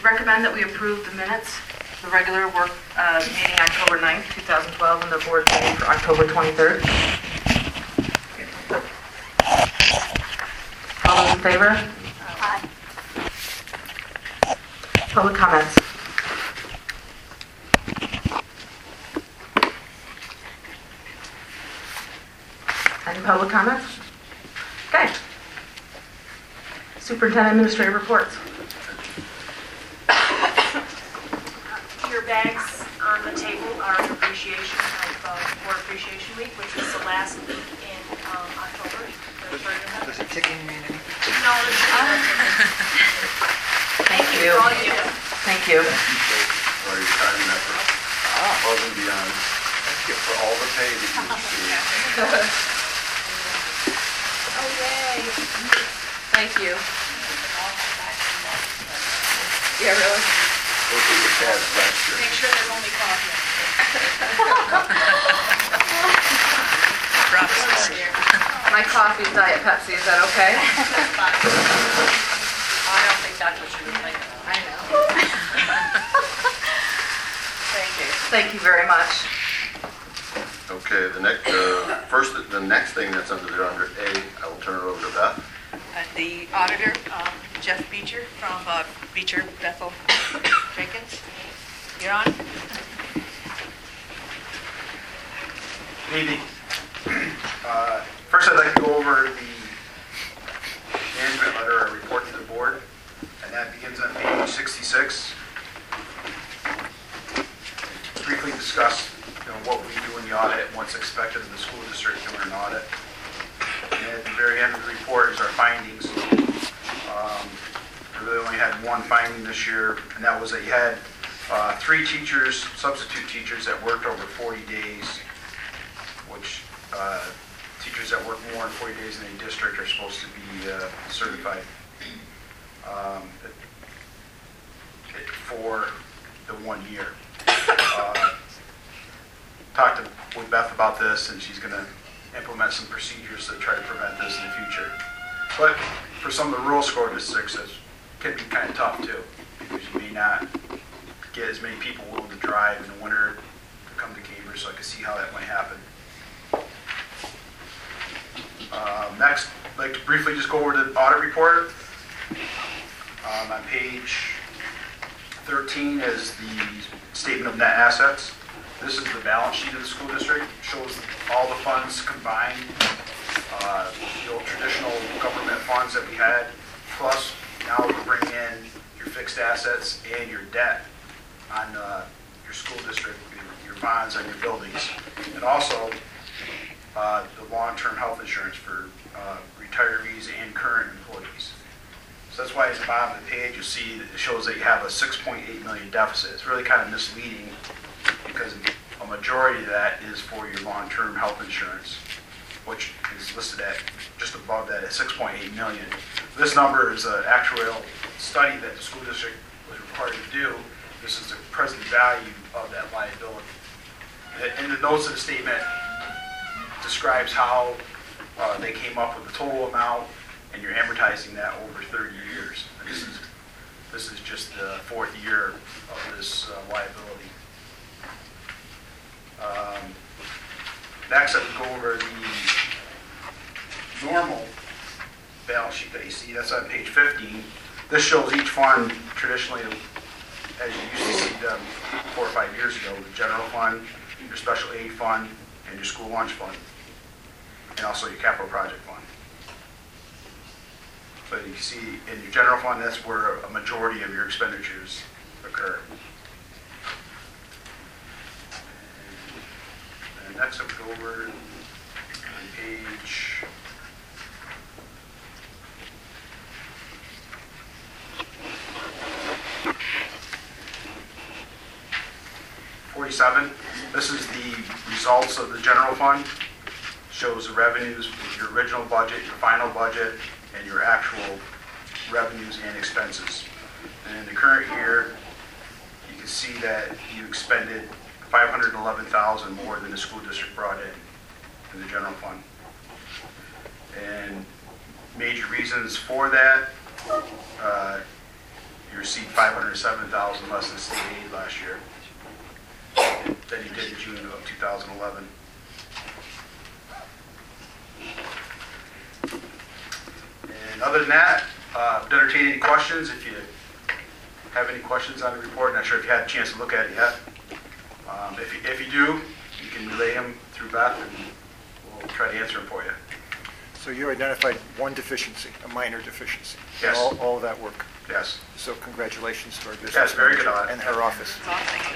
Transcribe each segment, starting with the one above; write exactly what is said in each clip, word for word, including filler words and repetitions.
recommend that we approve the minutes, the regular work uh, meeting October ninth, two thousand twelve, and the board meeting for October twenty-third. All those in favor? Aye. Public comments. Any public comments? Okay. Superintendent Administrative reports. Your bags on the table are an appreciation of uh, Board Appreciation Week, which was the last week in um, October. Does it ticking mean anything? No, there's not. Thank you. All you do. Thank you. For your time and effort, above and beyond, for all the pay that you receive. Oh, yay. Thank you. Yeah, really? Look at your tabs last year. Make sure there's only coffee. My coffee is Diet Pepsi, is that okay? I don't think that's what you would like. I know. Thank you. Thank you very much. Okay, the next, uh, first, the next thing that's under there, under A, I will turn it over to Beth. Uh, The auditor, um, Jeff Beecher from uh, Beecher Bethel Jenkins. You're on. Good evening. Uh, First, I'd like to go over the management letter or report to the board, and that begins on page sixty-six. Briefly discuss, you know, what we do in the audit and what's expected of the school district doing an audit. And at the very end of the report is our findings. Um, we really only had one finding this year, and that was that you had uh, three teachers, substitute teachers, that worked over forty days, which uh, teachers that work more than forty days in a district are supposed to be uh, certified um, for the one year. Uh, talked to, with Beth about this, and she's going to implement some procedures to try to prevent this in the future. But for some of the rural school districts, it can be kind of tough too, because you may not get as many people willing to drive in the winter to come to Cambridge, so I can see how that might happen. Um, next, I'd like to briefly just go over the audit report. Um, on page thirteen is the statement of net assets. This is the balance sheet of the school district. It shows all the funds combined, uh, the old traditional government funds that we had, plus now we bring in your fixed assets and your debt on uh, your school district, your, your bonds on your buildings, and also uh, the long-term health insurance for uh, retirees and current employees. So that's why at the bottom of the page you see that it shows that you have a six point eight million deficit. It's really kind of misleading because a majority of that is for your long-term health insurance, which is listed at just above that at six point eight million. This number is an actuarial study that the school district was required to do. This is the present value of that liability. And the notes of the statement describes how uh, they came up with the total amount, and you're amortizing that over thirty years. And this is this is just the fourth year of this uh, liability. Um, next, I would go over the normal balance sheet that you see. That's on page fifteen. This shows each fund traditionally, as you used to see them four or five years ago: the general fund, your special aid fund, and your school lunch fund, and also your capital project fund. So you can see in your general fund, that's where a majority of your expenditures occur. And next, I'll go over on page forty-seven. This is the results of the general fund. Shows the revenues, your original budget, your final budget, and your actual revenues and expenses. And in the current year, you can see that you expended five hundred eleven thousand dollars more than the school district brought in in the general fund. And major reasons for that uh, you received five hundred seven thousand dollars less in state aid last year than you did in June of two thousand eleven. And other than that, uh, would entertain any questions. If you have any questions on the report, not sure if you had a chance to look at it yet. Um, If you, if you do, you can relay them through Beth, and we'll try to answer them for you. So you identified one deficiency, a minor deficiency. Yes. All, all of that work. Yes. So congratulations to our business Yes, very good manager on it. and her office. That's all, thank you.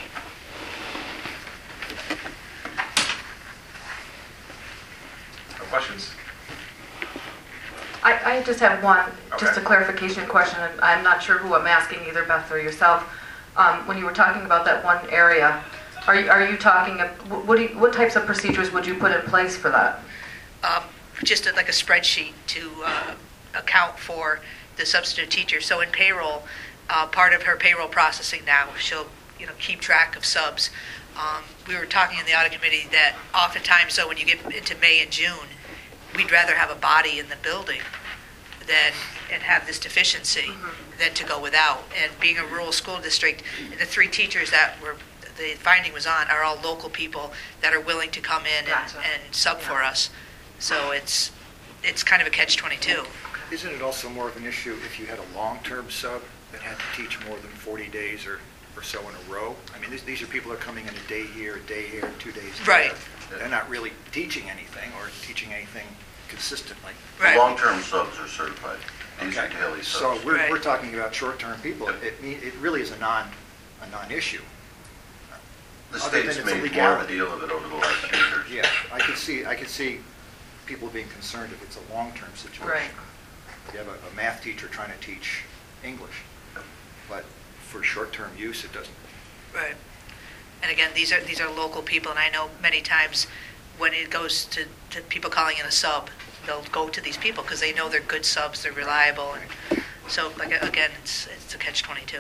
No questions? I, I just have one, just a Okay. clarification question, and I'm not sure who I'm asking, either Beth or yourself. Um, When you were talking about that one area, are you, are you talking, of- what do you, what types of procedures would you put in place for that? Um, Just like a spreadsheet to uh, account for the substitute teacher. So in payroll, uh, part of her payroll processing now, she'll, you know, keep track of subs. Um, We were talking in the audit committee that oftentimes, so when you get into May and June, we'd rather have a body in the building than, and have this deficiency than to go without. And being a rural school district, the three teachers that were, the finding was on, are all local people that are willing to come in and, Gotcha. and sub for us. So it's, it's kind of a catch twenty-two. Isn't it also more of an issue if you had a long-term sub that had to teach more than forty days or, or so in a row? I mean, these, these are people that are coming in a day here, a day here, two days there. Right. They're not really teaching anything or teaching anything consistently. Right. Long-term subs are certified. These are Okay. daily So subs. we're, we're Right. talking about short-term people. It, mean- it really is a non, a non-issue. The other than state's it's a made more of a legality. deal of it over the last few years. Yeah, I could see, I could see people being concerned if it's a long-term situation. Right. You have a, a math teacher trying to teach English, but for short-term use, it doesn't. Right. And again, these are, these are local people, and I know many times when it goes to, to people calling in a sub, they'll go to these people because they know they're good subs, they're reliable, and so, like, again, it's, it's a catch twenty-two.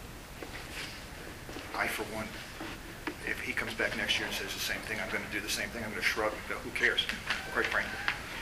I, for one, if he comes back next year and says the same thing, I'm going to do the same thing, I'm going to shrug and go, who cares, quite frankly.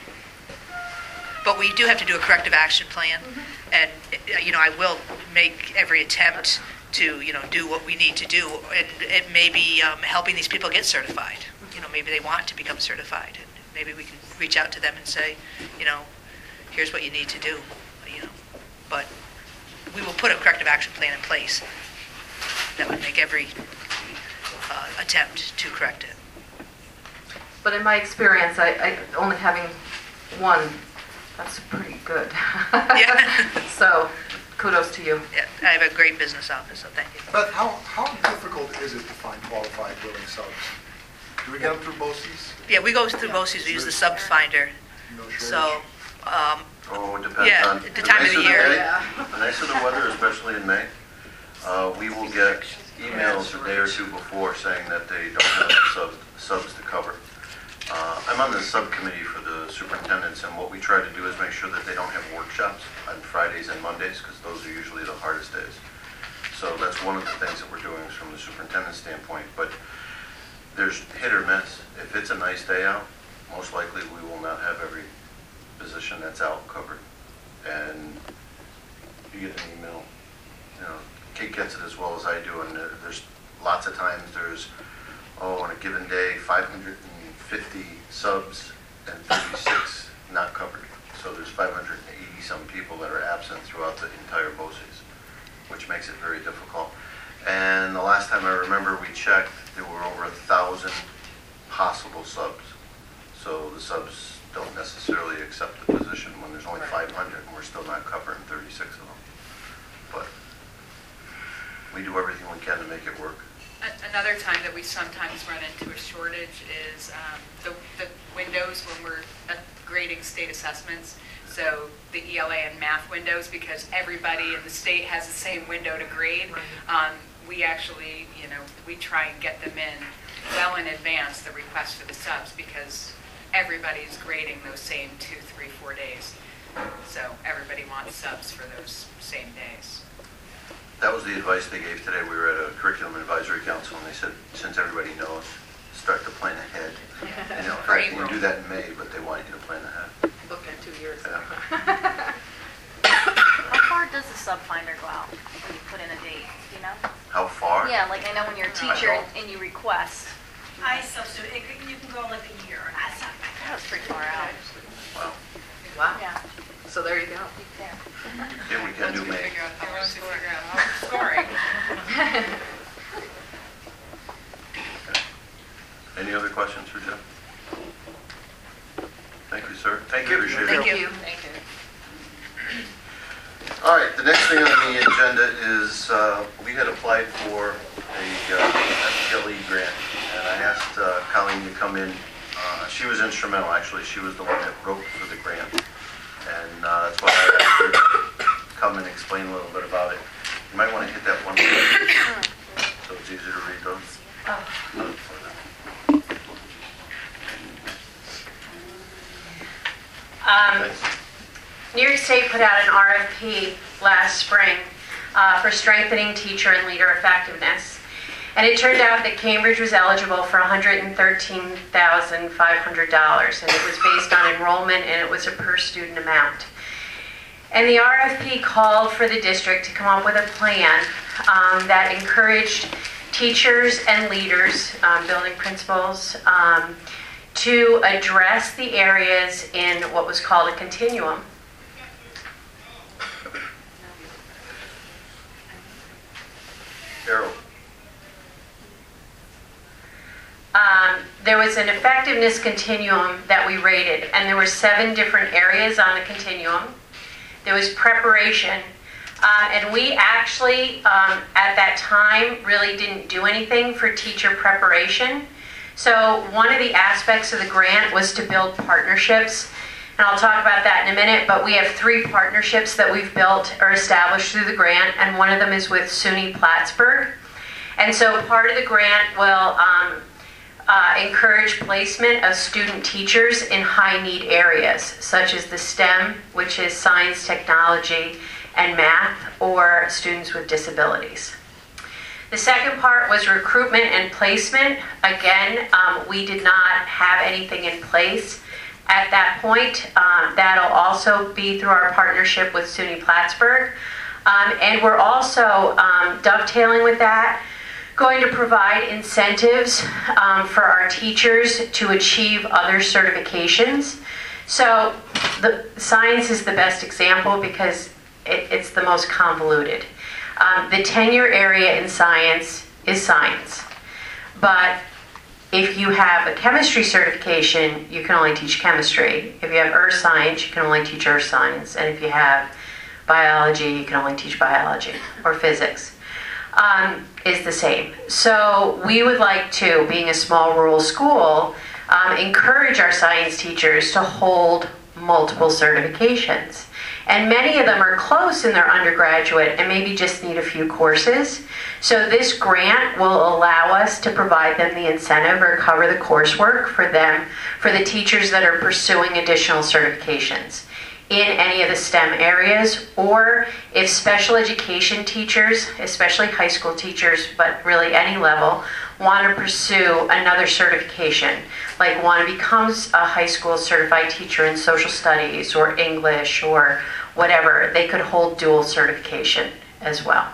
But we do have to do a corrective action plan, and, uh, you know, I will make every attempt to, you know, do what we need to do, and it may be um, helping these people get certified. You know, maybe they want to become certified, and maybe we can reach out to them and say, you know, here's what you need to do, you know. But we will put a corrective action plan in place that would make every uh, attempt to correct it. But in my experience, I, I only having one, that's pretty good. Yeah. So kudos to you. Yeah, I have a great business office, so thank you. But how, how difficult is it to find qualified willing subs? Do we get them through BOCES? Yeah, we go through BOCES, we use the subs finder, No shortage? so, um, Oh, it depends Yeah, on. the time of the nicer year. day- The nicer the weather, especially in May, uh, we will get emails a day or two before saying that they don't have subs, subs to cover. Uh, I'm on the subcommittee for the superintendents, and what we try to do is make sure that they don't have workshops on Fridays and Mondays, because those are usually the hardest days. So that's one of the things that we're doing from the superintendent's standpoint, but there's hit or miss. If it's a nice day out, most likely we will not have every position that's out covered. And you get an email, you know, Kate gets it as well as I do, and there- there's lots of times there's, oh, on a given day, five hundred fifty subs and thirty-six not covered. So there's five hundred eighty some people that are absent throughout the entire BOCES, which makes it very difficult. And the last time I remember we checked, there were over a thousand possible subs. So the subs don't necessarily accept the position when there's only five hundred and we're still not covering thirty-six of them. But we do everything we can to make it work. A- Another time that we sometimes run into a shortage is um, the the windows when we're uh, grading state assessments. So the E L A and math windows, because everybody in the state has the same window to grade. Um, We actually, you know, we try and get them in well in advance, the request for the subs, because everybody's grading those same two, three, four days. So everybody wants subs for those same days. That was the advice they gave today. We were at a curriculum advisory council, and they said, since everybody knows, start to plan ahead. And in For fact, you April. can do that in May, but they want you to plan ahead. Look at two years. Yeah. How far does the sub finder go out when you put in a date, do you know? How far? Yeah, like I know when you're a I teacher don't. and you request. I substitute, it could- you can go like a year. That's not bad. That was pretty far out. Wow. Wow. Yeah. So there you go. There. Yeah, we can Once do we May. figure out how, once we figure out how we're scoring. Any other questions for Jeff? Thank you, sir. Thank you. Appreciate it. Thank you. Thank you. All right, the next thing on the agenda is, uh, we had applied for a uh, F P L E grant, and I asked uh, Colleen to come in. Uh, She was instrumental, actually. She was the one that wrote for the grant. And uh, that's why I asked her to come and explain a little bit about it. You might want to hit that one page, so it's easier to read those. Um, Thanks. New York State put out an R F P last spring uh, for strengthening teacher and leader effectiveness. And it turned out that Cambridge was eligible for one hundred thirteen thousand five hundred dollars, and it was based on enrollment, and it was a per student amount. And the R F P called for the district to come up with a plan um, that encouraged teachers and leaders, um, building principals, um, to address the areas in what was called a continuum. Carol. Um, there was an effectiveness continuum that we rated, and there were seven different areas on the continuum. There was preparation, uh, and we actually, um, at that time, really didn't do anything for teacher preparation. So one of the aspects of the grant was to build partnerships, and I'll talk about that in a minute, but we have three partnerships that we've built or established through the grant, and one of them is with SUNY Plattsburgh. And so part of the grant will um, uh, encourage placement of student teachers in high-need areas, such as the STEM, which is science, technology, and math, or students with disabilities. The second part was recruitment and placement. Again, um, we did not have anything in place at that point. Um, that'll also be through our partnership with SUNY Plattsburgh. Um, and we're also um, dovetailing with that, going to provide incentives um, for our teachers to achieve other certifications. So the science is the best example because it, it's the most convoluted. Um, the tenure area in science is science, but if you have a chemistry certification, you can only teach chemistry. If you have earth science, you can only teach earth science, and if you have biology, you can only teach biology, or physics. Um, is the same. So we would like to, being a small rural school, um, encourage our science teachers to hold multiple certifications. And many of them are close in their undergraduate and maybe just need a few courses. So this grant will allow us to provide them the incentive or cover the coursework for them, for the teachers that are pursuing additional certifications in any of the STEM areas, or if special education teachers, especially high school teachers, but really any level, want to pursue another certification, like want to become a high school certified teacher in social studies or English or whatever, they could hold dual certification as well.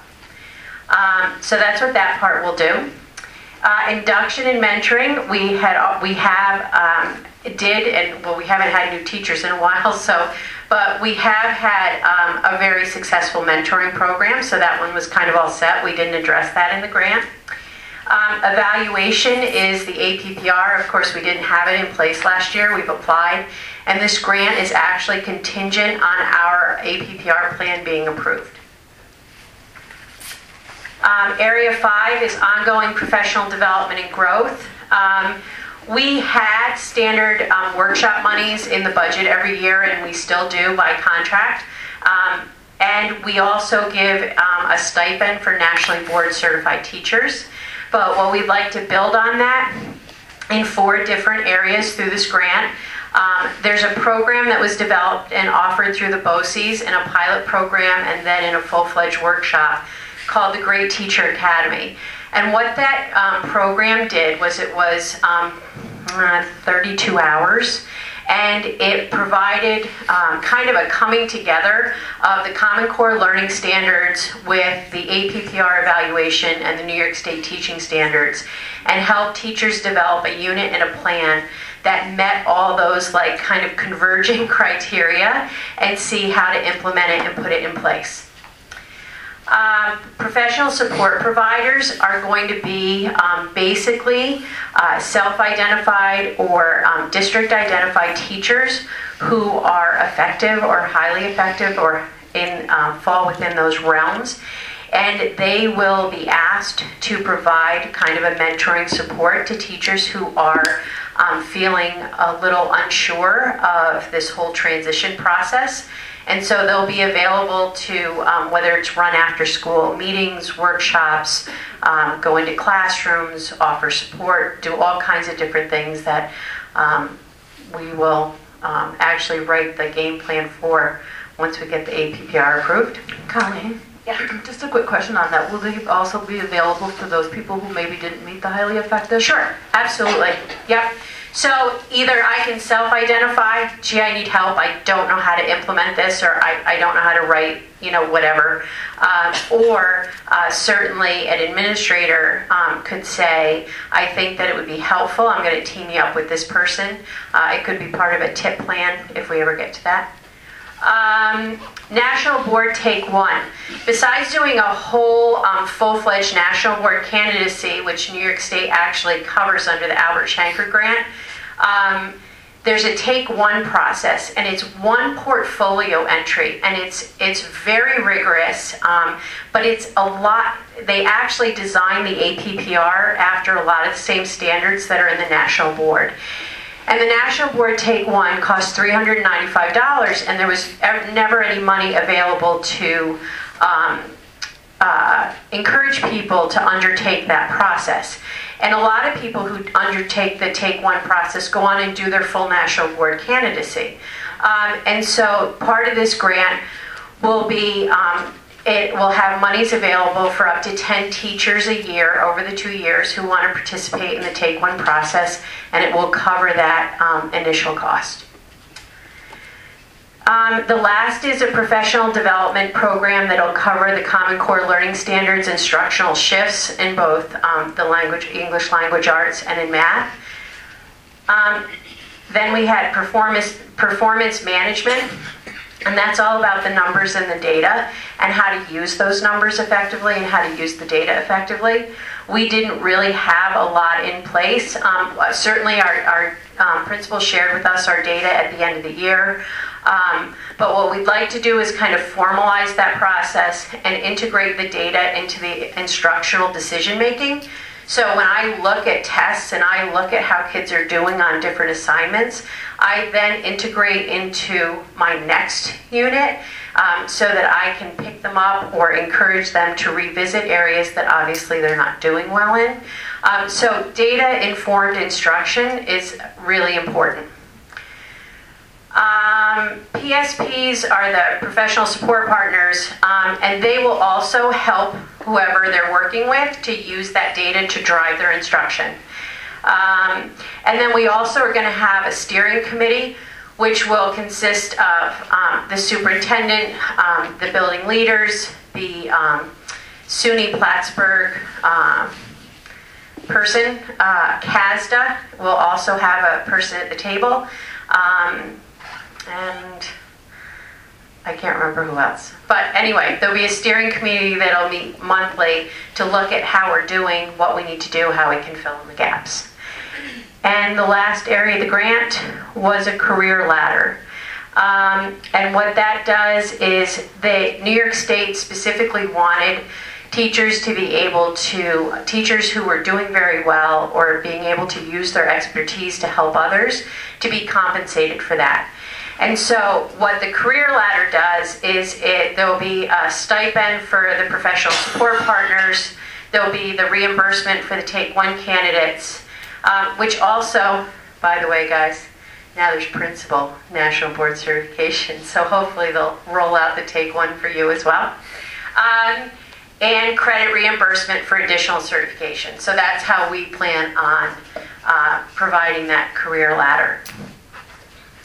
Um, so that's what that part will do. Uh, induction and mentoring, we had, we have, um, did, and well, we haven't had new teachers in a while, so, but we have had um, a very successful mentoring program, so that one was kind of all set. We didn't address that in the grant. Um, evaluation is the A P P R. Of course, we didn't have it in place last year. We've applied, and this grant is actually contingent on our A P P R plan being approved. Um, area five is ongoing professional development and growth. Um, we had standard um, workshop monies in the budget every year, and we still do by contract. Um, and we also give um, a stipend for nationally board certified teachers. But what we'd like to build on that in four different areas through this grant. Um, there's a program that was developed and offered through the BOCES in a pilot program and then in a full-fledged workshop called the Great Teacher Academy. And what that um, program did was it was um, uh, thirty-two hours, And it provided um, kind of a coming together of the Common Core Learning Standards with the A P P R evaluation and the New York State Teaching Standards, and helped teachers develop a unit and a plan that met all those like kind of converging criteria and see how to implement it and put it in place. Um, professional support providers are going to be um, basically uh, self-identified or um, district-identified teachers who are effective or highly effective or in um, fall within those realms. And they will be asked to provide kind of a mentoring support to teachers who are um, feeling a little unsure of this whole transition process. And so they'll be available to, um, whether it's run after school meetings, workshops, um, go into classrooms, offer support, do all kinds of different things that um, we will um, actually write the game plan for once we get the A P P R approved. Colleen? Yeah. Just a quick question on that. Will they also be available for those people who maybe didn't meet the highly effective? Sure, absolutely. Yep. So either I can self-identify, gee, I need help, I don't know how to implement this, or I, I don't know how to write, you know, whatever. Um, or uh, certainly an administrator um, could say, I think that it would be helpful, I'm going to team you up with this person. Uh, it could be part of a tip plan if we ever get to that. Um, National Board Take One. Besides doing a whole um, full-fledged National Board candidacy, which New York State actually covers under the Albert Shanker Grant, um, there's a Take One process, and it's one portfolio entry, and it's it's very rigorous, um, but it's a lot. They actually designed the A P P R after a lot of the same standards that are in the National Board. And the National Board Take One cost three hundred ninety-five dollars, and there was never any money available to um, uh, encourage people to undertake that process. And a lot of people who undertake the Take One process go on and do their full National Board candidacy. Um, and so part of this grant will be um, It will have monies available for up to ten teachers a year over the two years who want to participate in the Take One process, and it will cover that um, initial cost. Um, the last is a professional development program that will cover the Common Core Learning Standards instructional shifts in both um, the language, English language arts and in math. Um, then we had performance, performance management. And that's all about the numbers and the data and how to use those numbers effectively and how to use the data effectively. We didn't really have a lot in place. Um, certainly our, our um, principal shared with us our data at the end of the year. Um, but what we'd like to do is kind of formalize that process and integrate the data into the instructional decision making. So when I look at tests and I look at how kids are doing on different assignments, I then integrate into my next unit um, so that I can pick them up or encourage them to revisit areas that obviously they're not doing well in. Um, so data-informed instruction is really important. Um, P S Ps are the professional support partners, um, and they will also help whoever they're working with to use that data to drive their instruction. Um, and then we also are going to have a steering committee, which will consist of um, the superintendent, um, the building leaders, the um, SUNY Plattsburgh um, person. Uh, C A S D A will also have a person at the table. Um, and I can't remember who else. But anyway, there'll be a steering committee that'll meet monthly to look at how we're doing, what we need to do, how we can fill in the gaps. And the last area of the grant was a career ladder. Um, and what that does is the New York State specifically wanted teachers to be able to, teachers who were doing very well or being able to use their expertise to help others, to be compensated for that. And so what the career ladder does is it, there will be a stipend for the professional support partners, there will be the reimbursement for the Take One candidates, um, which also, by the way guys, now there's principal National Board certification, so hopefully they'll roll out the Take One for you as well. Um, and credit reimbursement for additional certification. So that's how we plan on uh, providing that career ladder.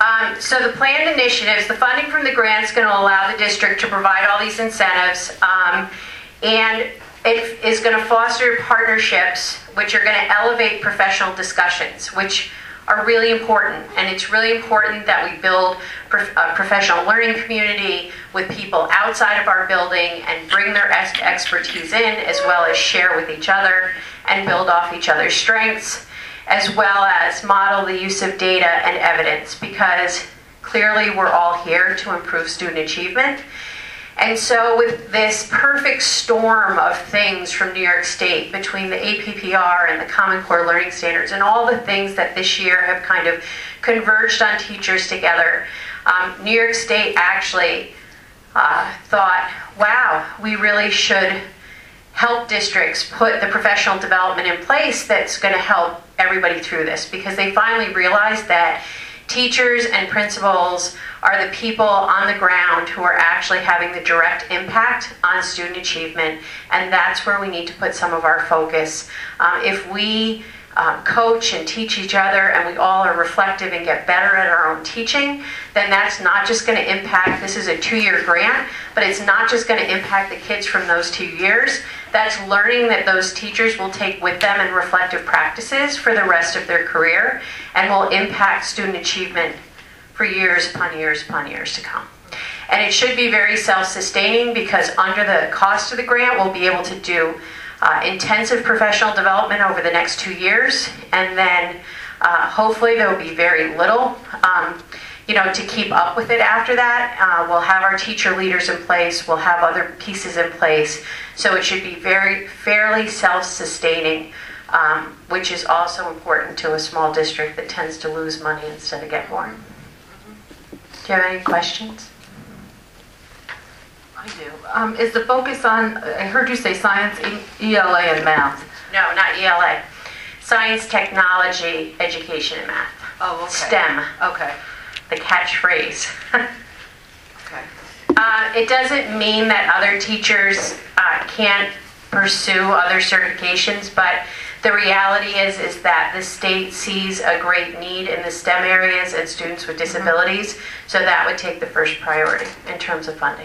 Um, so the planned initiatives, the funding from the grant is going to allow the district to provide all these incentives, um, and it is going to foster partnerships which are going to elevate professional discussions, which are really important. And it's really important that we build prof- a professional learning community with people outside of our building and bring their ex- expertise in, as well as share with each other and build off each other's strengths, as well as model the use of data and evidence, because clearly we're all here to improve student achievement. And so with this perfect storm of things from New York State, between the A P P R and the Common Core Learning Standards and all the things that this year have kind of converged on teachers together, um, New York State actually uh, thought, wow, we really should help districts put the professional development in place that's going to help everybody through this, because they finally realized that teachers and principals are the people on the ground who are actually having the direct impact on student achievement, and that's where we need to put some of our focus. Um, if we um, coach and teach each other and we all are reflective and get better at our own teaching, then that's not just going to impact, this is a two-year grant, but it's not just going to impact the kids from those two years. That's learning that those teachers will take with them in reflective practices for the rest of their career, and will impact student achievement for years upon years upon years to come. And it should be very self-sustaining, because under the cost of the grant, we'll be able to do uh, intensive professional development over the next two years, and then uh, hopefully there will be very little um, you know, to keep up with it after that. Uh, we'll have our teacher leaders in place, we'll have other pieces in place, so it should be very fairly self-sustaining, um, which is also important to a small district that tends to lose money instead of get more. Do you have any questions? I do. Um, is the focus on, I heard you say science, E L A, and math. No, not E L A. Science, technology, education, and math. Oh, okay. STEM. Okay. The catchphrase. Okay. Uh, it doesn't mean that other teachers uh, can't pursue other certifications, but the reality is is that the state sees a great need in the STEM areas and students with disabilities, mm-hmm. so that would take the first priority in terms of funding.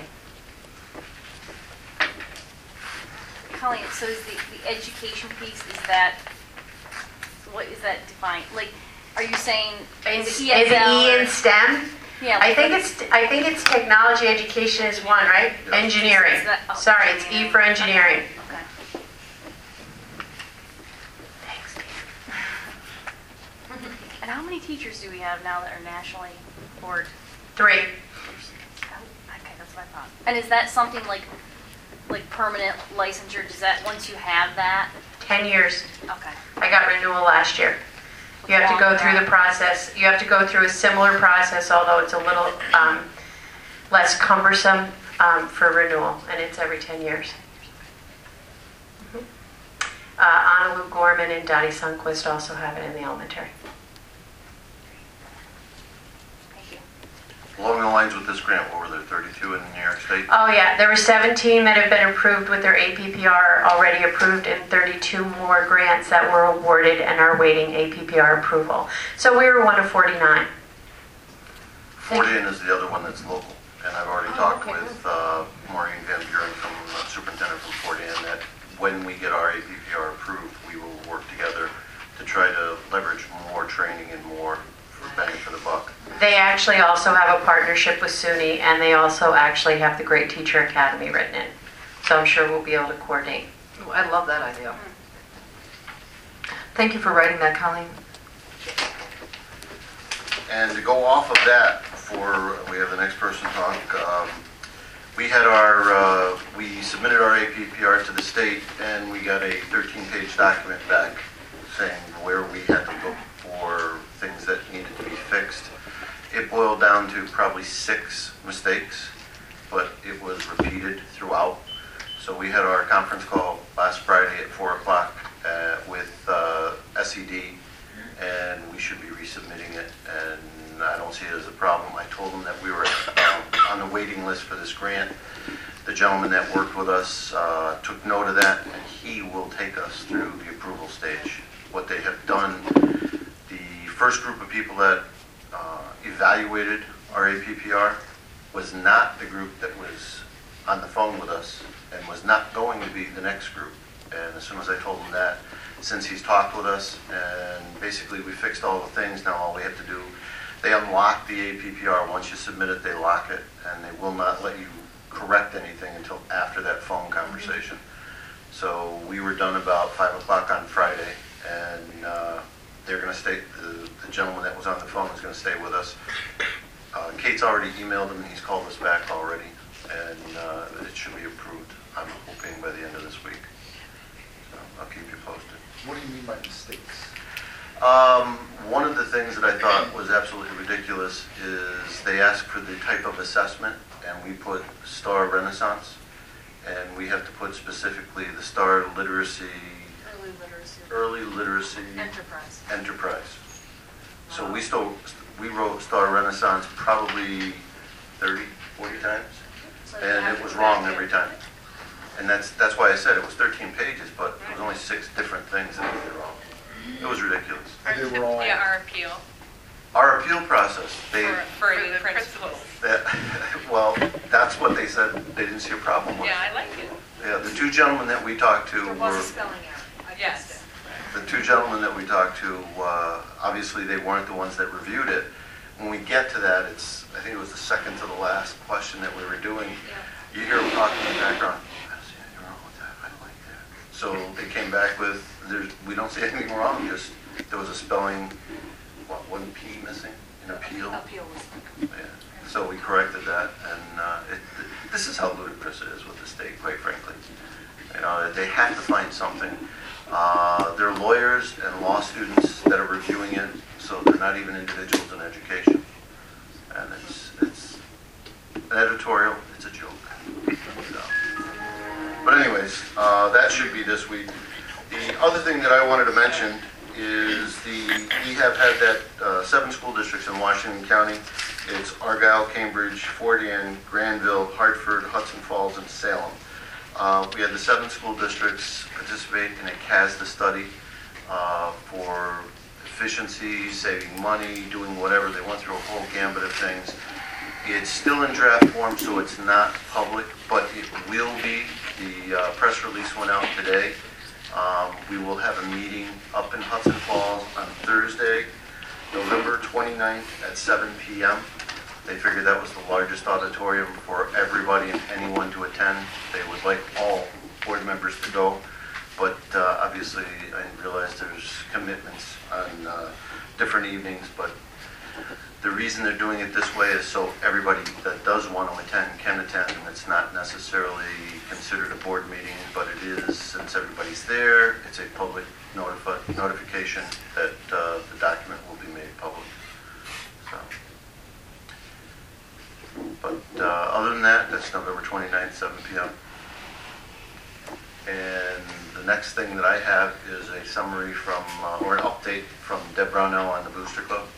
Colleen, so is the, the education piece, is that, what is that defined? Like, are you saying, is it E S L? Is it E in STEM? Yeah. I think it's I think it's technology education is one, right? Yeah. Engineering. Is that- oh, Sorry, it's E for engineering. Okay. Thanks, Dan. And how many teachers do we have now that are nationally board? Three. Oh, okay, that's what I thought. And is that something like, like permanent licensure? Does that, once you have that? Ten years. Okay. I got renewal last year. You have to go through the process. You have to go through a similar process, although it's a little um, less cumbersome um, for renewal, and it's every ten years. Mm-hmm. Uh, Anna Lou Gorman and Dottie Sundquist also have it in the elementary. Thank you. Along the lines with this grant, what were there, thirty-two in New York State? Oh yeah, there were seventeen that have been approved with their A P P R already approved, and thirty-two more grants that were awarded and are waiting A P P R approval. So we were one of forty-nine. Fortean is the other one that's local, and I've already Oh, talked okay, with uh, Maureen Van Buren, from uh, superintendent from Fortean, that when we get our A P P R approved, we will work together to try to leverage more training and more for bang for the buck. They actually also have a partnership with SUNY, and they also actually have the Great Teacher Academy written in. So I'm sure we'll be able to coordinate. Ooh, I love that idea. Thank you for writing that, Colleen. And to go off of that, for we have the next person talk. Um, we had our uh, we submitted our A P P R to the state, and we got a thirteen-page document back saying where we had to look for things that needed to be fixed. It boiled down to probably six mistakes, but it was repeated throughout. So we had our conference call last Friday at four o'clock uh, with uh, S E D, and we should be resubmitting it, and I don't see it as a problem. I told them that we were um, on the waiting list for this grant. The gentleman that worked with us uh, took note of that, and he will take us through the approval stage. What they have done, the first group of people that uh, evaluated our A P P R was not the group that was on the phone with us and was not going to be the next group. And as soon as I told him that, since he's talked with us and basically we fixed all the things, now all we have to do, they unlock the A P P R. Once you submit it, they lock it, and they will not let you correct anything until after that phone conversation. So we were done about five o'clock on Friday, and uh, they're going to stay, the, the gentleman that was on the phone is going to stay with us. Uh, Kate's already emailed him, and he's called us back already, and uh, it should be approved, I'm hoping, by the end of this week. So I'll keep you posted. What do you mean by mistakes? Um, one of the things that I thought was absolutely ridiculous is they ask for the type of assessment, and we put Star Renaissance, and we have to put specifically the Star Literacy, Early literacy. Early Literacy Enterprise. Enterprise. So we still, we wrote Star Renaissance probably thirty, forty times, So you and have it to was go wrong back every in. time. And that's, that's why I said it was thirteen pages, but it was only six different things that we did wrong. It was ridiculous. They were all- Yeah, our appeal Our appeal process, they, for, for the principals. that, well, that's what they said, they didn't see a problem with. Yeah, I like it. Yeah, the two gentlemen that we talked to There was a were, spelling error. I Yes. guessed it. the two gentlemen that we talked to, uh, obviously they weren't the ones that reviewed it. When we get to that, it's, I think it was the second to the last question that we were doing. You hear them talking in the background, I don't see anything wrong with that, I like that. So they came back with, there's, we don't see anything wrong, just, there was a spelling, what, one P missing in appeal? Appeal was. Yeah. So we corrected that, and uh, it, this is how ludicrous it is with the state, quite frankly. You know, they have to find something. Uh, they're lawyers and law students that are reviewing it, so they're not even individuals in education. And it's, it's an editorial, it's a joke. So. But anyways, uh, that should be this week. The other thing that I wanted to mention is the, we have had that uh, seven school districts in Washington County. It's Argyle, Cambridge, Fort Anne, Granville, Hartford, Hudson Falls, and Salem. Uh, we had the seven school districts participate in a C A S D A study uh, for efficiency, saving money, doing whatever. They went through a whole gambit of things. It's still in draft form, so it's not public, but it will be. The uh, press release went out today. Um, we will have a meeting up in Hudson Falls on Thursday, November twenty-ninth at seven p m They figured that was the largest auditorium for everybody and anyone to attend. They would like all board members to go, but uh, obviously I realize there's commitments on uh, different evenings, but the reason they're doing it this way is so everybody that does want to attend can attend, and it's not necessarily considered a board meeting, but it is, since everybody's there, it's a public notifi- notification that uh, the document will be made public. So. But uh, other than that, that's November twenty-ninth, seven p m And the next thing that I have is a summary from, uh, or an update from Deb Brownell on the Booster Club.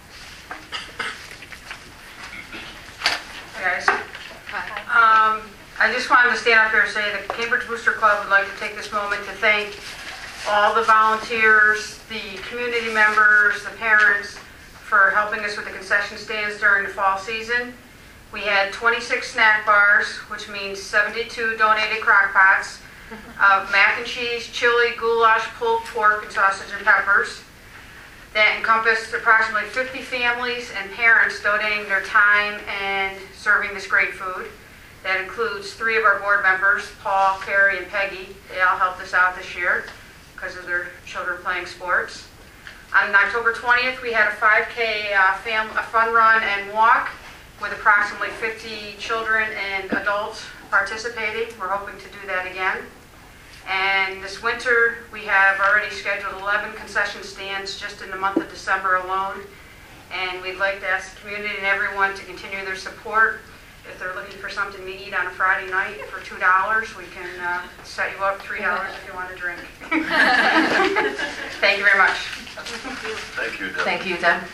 Hey guys. Um, I just wanted to stand up here and say the Cambridge Booster Club would like to take this moment to thank all the volunteers, the community members, the parents for helping us with the concession stands during the fall season. We had twenty-six snack bars, which means seventy-two donated crock pots of mac and cheese, chili, goulash, pulled pork, and sausage and peppers. That encompassed approximately fifty families and parents donating their time and serving this great food. That includes three of our board members, Paul, Carrie, and Peggy. They all helped us out this year because of their children playing sports. On October twentieth, we had a five K uh, fam- a fun run and walk with approximately fifty children and adults participating. We're hoping to do that again. And this winter, we have already scheduled eleven concession stands just in the month of December alone. And we'd like to ask the community and everyone to continue their support. If they're looking for something to eat on a Friday night for two dollars, we can uh, set you up three dollars if you want to drink. Thank you very much. Thank you, Deb. Thank you, Deb.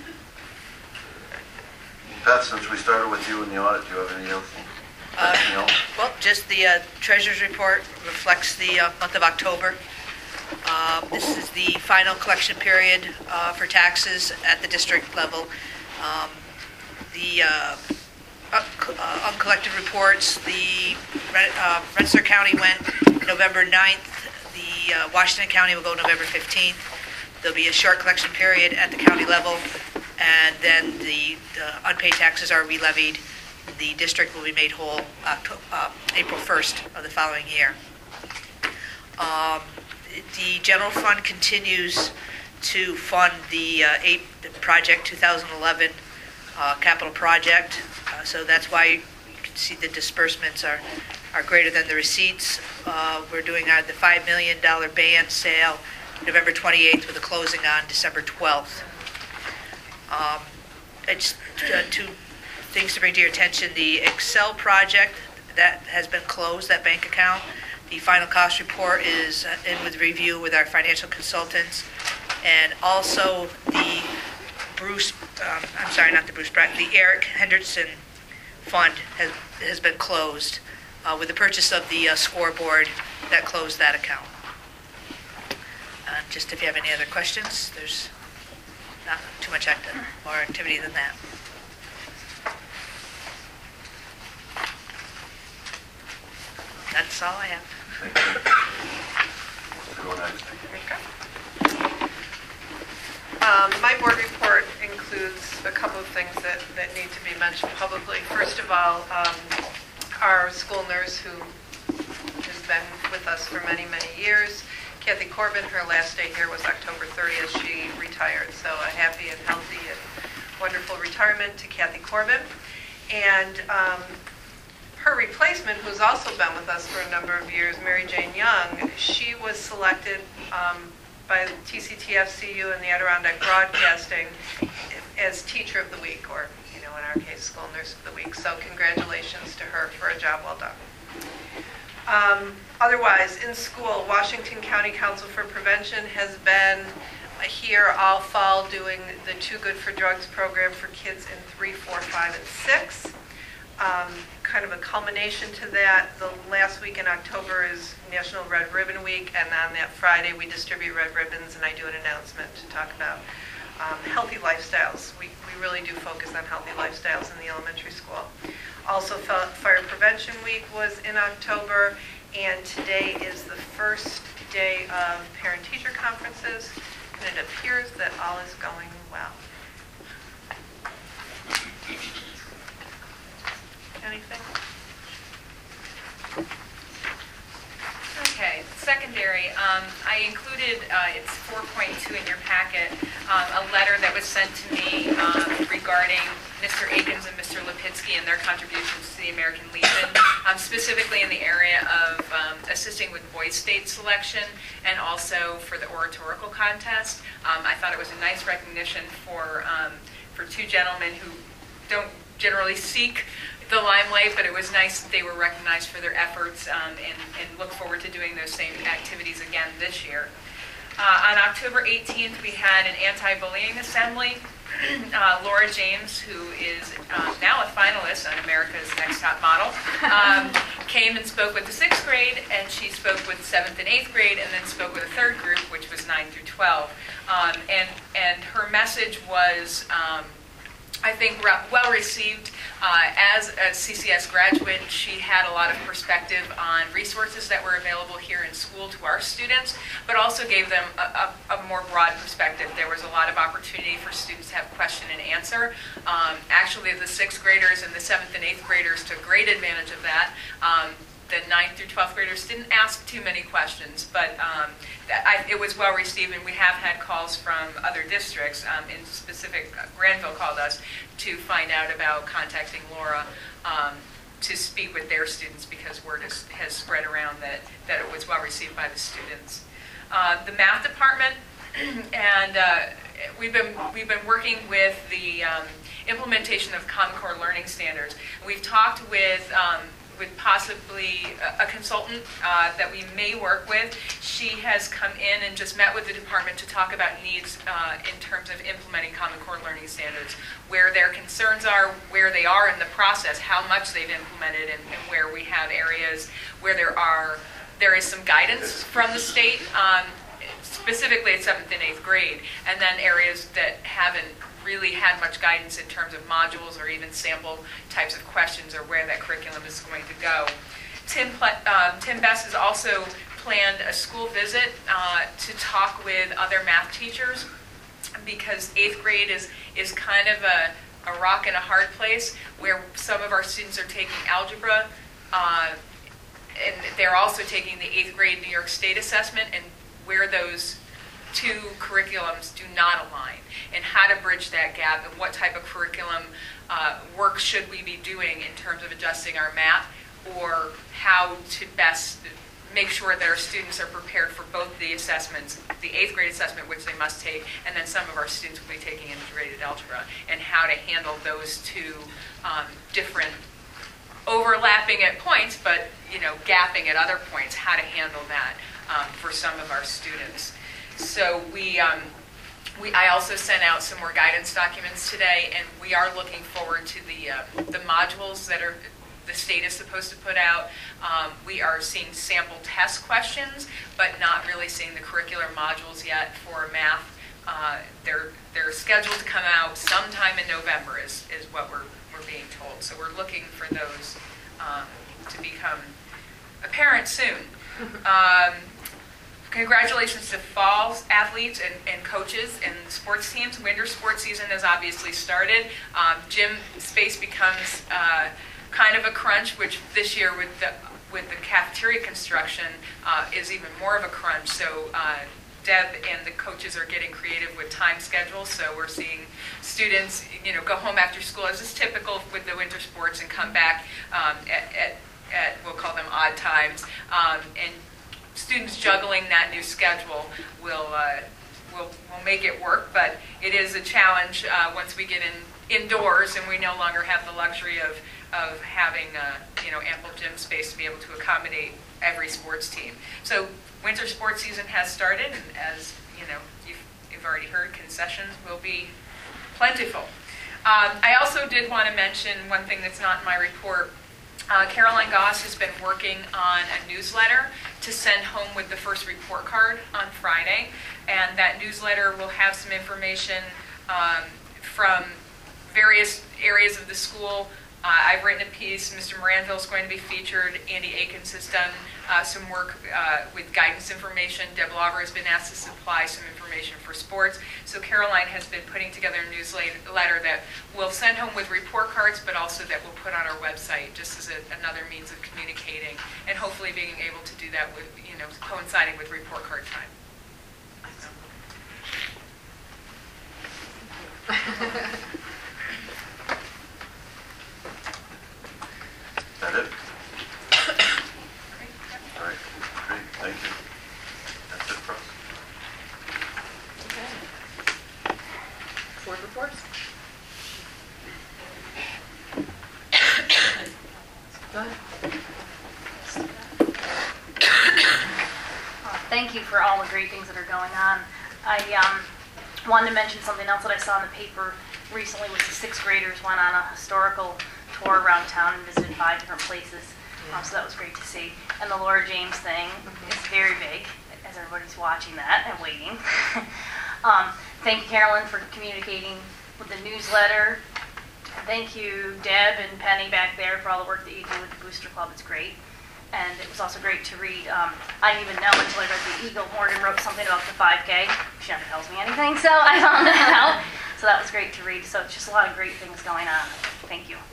Beth, since we started with you in the audit, do you have any else? Uh, Anything else? Well, just the uh, treasurer's report reflects the uh, month of October. Uh, This is the final collection period uh, for taxes at the district level. Um, the uh, uh, uncollected reports, the uh, Rensselaer County went November ninth, the uh, Washington County will go November fifteenth. There'll be a short collection period at the county level, and then the, the unpaid taxes are re-levied. The district will be made whole October, uh, April first of the following year. Um, the general fund continues to fund the, uh, eight, the project two thousand eleven uh, capital project, uh, so that's why you can see the disbursements are, are greater than the receipts. Uh, we're doing uh, the five million dollars band sale November twenty-eighth with a closing on December twelfth. Um, it's uh, two things to bring to your attention. The Excel project, that has been closed, that bank account. The final cost report is uh, in with review with our financial consultants. And also the Bruce, um, I'm sorry, not the Bruce Pratt, the Eric Henderson Fund has, has been closed uh, with the purchase of the uh, scoreboard that closed that account. Uh, just if you have any other questions, there's not too much active, more activity than that. That's all I have. Thank you. Go next. Um, my board report includes a couple of things that, that need to be mentioned publicly. First of all, um, our school nurse who has been with us for many, many years, Kathy Corbin, her last day here was October thirtieth. She retired, so a happy and healthy and wonderful retirement to Kathy Corbin. And um, her replacement, who's also been with us for a number of years, Mary Jane Young, she was selected um, by T C T F C U and the Adirondack Broadcasting as Teacher of the Week, or, you know, in our case, School Nurse of the Week. So congratulations to her for a job well done. Um, otherwise, in school, Washington County Council for Prevention has been here all fall doing the Too Good for Drugs program for kids in three, four, five, and six. Um, kind of a culmination to that, the last week in October is National Red Ribbon Week, and on that Friday we distribute red ribbons, and I do an announcement to talk about um, healthy lifestyles. We, we really do focus on healthy lifestyles in the elementary school. Also, Fire Prevention Week was in October, and today is the first day of parent-teacher conferences, and it appears that all is going well. Anything? Okay, secondary. Um, I included, uh, it's four point two in your packet, um, a letter that was sent to me um, regarding Mister Akins and Mister Lipitsky and their contributions to the American Legion, um, specifically in the area of um, assisting with Boys State selection and also for the oratorical contest. Um, I thought it was a nice recognition for um, for two gentlemen who don't generally seek the limelight, but it was nice that they were recognized for their efforts, um, and, and look forward to doing those same activities again this year. Uh, on October eighteenth, we had an anti-bullying assembly. Uh, Laura James, who is uh, now a finalist on America's Next Top Model, um, came and spoke with the sixth grade, and she spoke with seventh and eighth grade, and then spoke with a third group, which was nine through twelve. Um, and, and her message was, um, I think, well received. Uh, as a C C S graduate, she had a lot of perspective on resources that were available here in school to our students, but also gave them a, a, a more broad perspective. There was a lot of opportunity for students to have question and answer. Um, actually, the sixth graders and the seventh and eighth graders took great advantage of that. Um, The ninth through twelfth graders didn't ask too many questions, but um, that I, it was well received, and we have had calls from other districts. Um, in specific, uh, Granville called us to find out about contacting Laura um, to speak with their students, because word is, has spread around that, that it was well received by the students. Uh, the math department, and uh, we've been we've been working with the um, implementation of Common Core learning standards. We've talked with um, with possibly a, a consultant uh, that we may work with. She has come in and just met with the department to talk about needs uh, in terms of implementing Common Core learning standards, where their concerns are, where they are in the process, how much they've implemented, and, and where we have areas where there are there is some guidance from the state, um, specifically at seventh and eighth grade, and then areas that haven't really had much guidance in terms of modules or even sample types of questions or where that curriculum is going to go. Tim, uh, Tim Best has also planned a school visit uh, to talk with other math teachers, because eighth grade is, is kind of a, a rock and a hard place where some of our students are taking algebra, uh, and they're also taking the eighth grade New York State assessment, and where those two curriculums do not align, and how to bridge that gap, and what type of curriculum uh, work should we be doing in terms of adjusting our math, or how to best make sure that our students are prepared for both the assessments, the eighth grade assessment, which they must take, and then some of our students will be taking integrated algebra, and how to handle those two um, different, overlapping at points, but you know, gapping at other points, how to handle that um, for some of our students. So we, um, we, I also sent out some more guidance documents today, and we are looking forward to the uh, the modules that are the state is supposed to put out. Um, we are seeing sample test questions, but not really seeing the curricular modules yet for math. Uh, they're they're scheduled to come out sometime in November, is is what we're we're being told. So we're looking for those um, to become apparent soon. Um, Congratulations to fall athletes and, and coaches and sports teams. Winter sports season has obviously started. Um, gym space becomes uh, kind of a crunch, which this year with the with the cafeteria construction uh, is even more of a crunch. So uh, Deb and the coaches are getting creative with time schedules. So we're seeing students, you know, go home after school, as is typical with the winter sports, and come back um, at, at, at we'll call them odd times, um, and students juggling that new schedule will uh, will will make it work, but it is a challenge uh, once we get in indoors and we no longer have the luxury of of having uh, you know, ample gym space to be able to accommodate every sports team. So winter sports season has started, and as you know, you've, you've already heard, concessions will be plentiful. Um, I also did want to mention one thing that's not in my report. Uh, Caroline Goss has been working on a newsletter to send home with the first report card on Friday, and that newsletter will have some information um, from various areas of the school. Uh, I've written a piece. Mister Moranville is going to be featured. Andy Akins has done uh, some work uh, with guidance information. Deb Lauber has been asked to supply some information for sports. So Caroline has been putting together a newsletter that we'll send home with report cards, but also that we'll put on our website just as a, another means of communicating, and hopefully being able to do that with, you know, coinciding with report card time. Is that it? All right, great, thank you. That's it for us. Okay. Board reports? Go ahead. Uh, Thank you for all the great things that are going on. I um, wanted to mention something else that I saw in the paper recently, was the sixth graders went on a historical tour around town and visited five different places. Um, so that was great to see. And the Laura James thing is very big, as everybody's watching that and waiting. um, thank you, Carolyn, for communicating with the newsletter. Thank you, Deb and Penny back there, for all the work that you do with the Booster Club. It's great. And it was also great to read. Um, I didn't even know until I read the Eagle. Morgan wrote something about the five K. She never tells me anything, so I found that out. So that was great to read. So it's just a lot of great things going on. Thank you.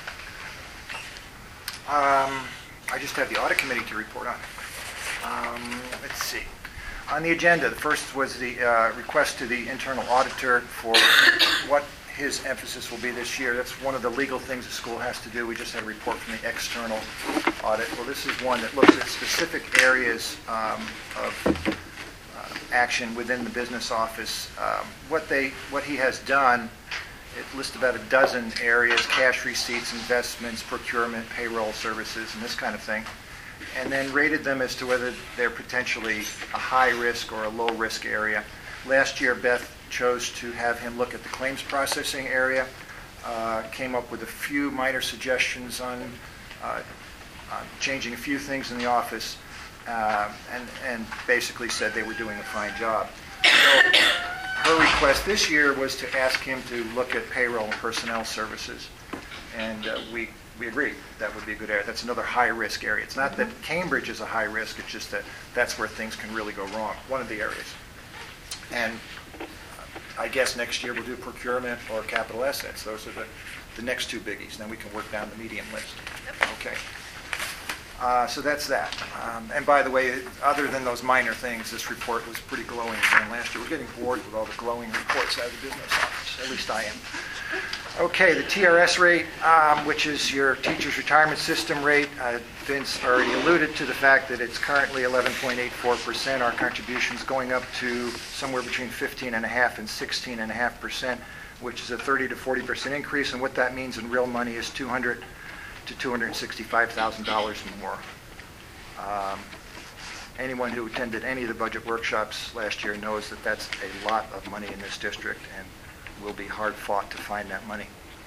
Um, I just have the audit committee to report on. Um, let's see. On the agenda, the first was the uh, request to the internal auditor for what his emphasis will be this year. That's one of the legal things the school has to do. We just had a report from the external audit. Well, this is one that looks at specific areas um, of uh, action within the business office. Um, what they, what he has done, it lists about a dozen areas: cash receipts, investments, procurement, payroll services, and this kind of thing, and then rated them as to whether they're potentially a high-risk or a low-risk area. Last year, Beth chose to have him look at the claims processing area, uh, came up with a few minor suggestions on, uh, on changing a few things in the office, uh, and, and basically said they were doing a fine job. So her request this year was to ask him to look at payroll and personnel services. And uh, we, we agreed that would be a good area. That's another high-risk area. It's not that Cambridge is a high risk, it's just that that's where things can really go wrong, one of the areas. And I guess next year we'll do procurement or capital assets. Those are the, the next two biggies. Then we can work down the medium list. Okay. Uh, so that's that. Um, and by the way, other than those minor things, this report was pretty glowing again last year. We're getting bored with all the glowing reports out of the business office. At least I am. Okay, the T R S rate, um, which is your teacher's retirement system rate. Uh, Vince already alluded to the fact that it's currently eleven point eight four percent. Our contribution's going up to somewhere between fifteen point five and sixteen point five percent, which is a thirty to forty percent increase. And what that means in real money is two hundred to two hundred sixty-five thousand dollars more. Um, anyone who attended any of the budget workshops last year knows that that's a lot of money in this district, and will be hard fought to find that money.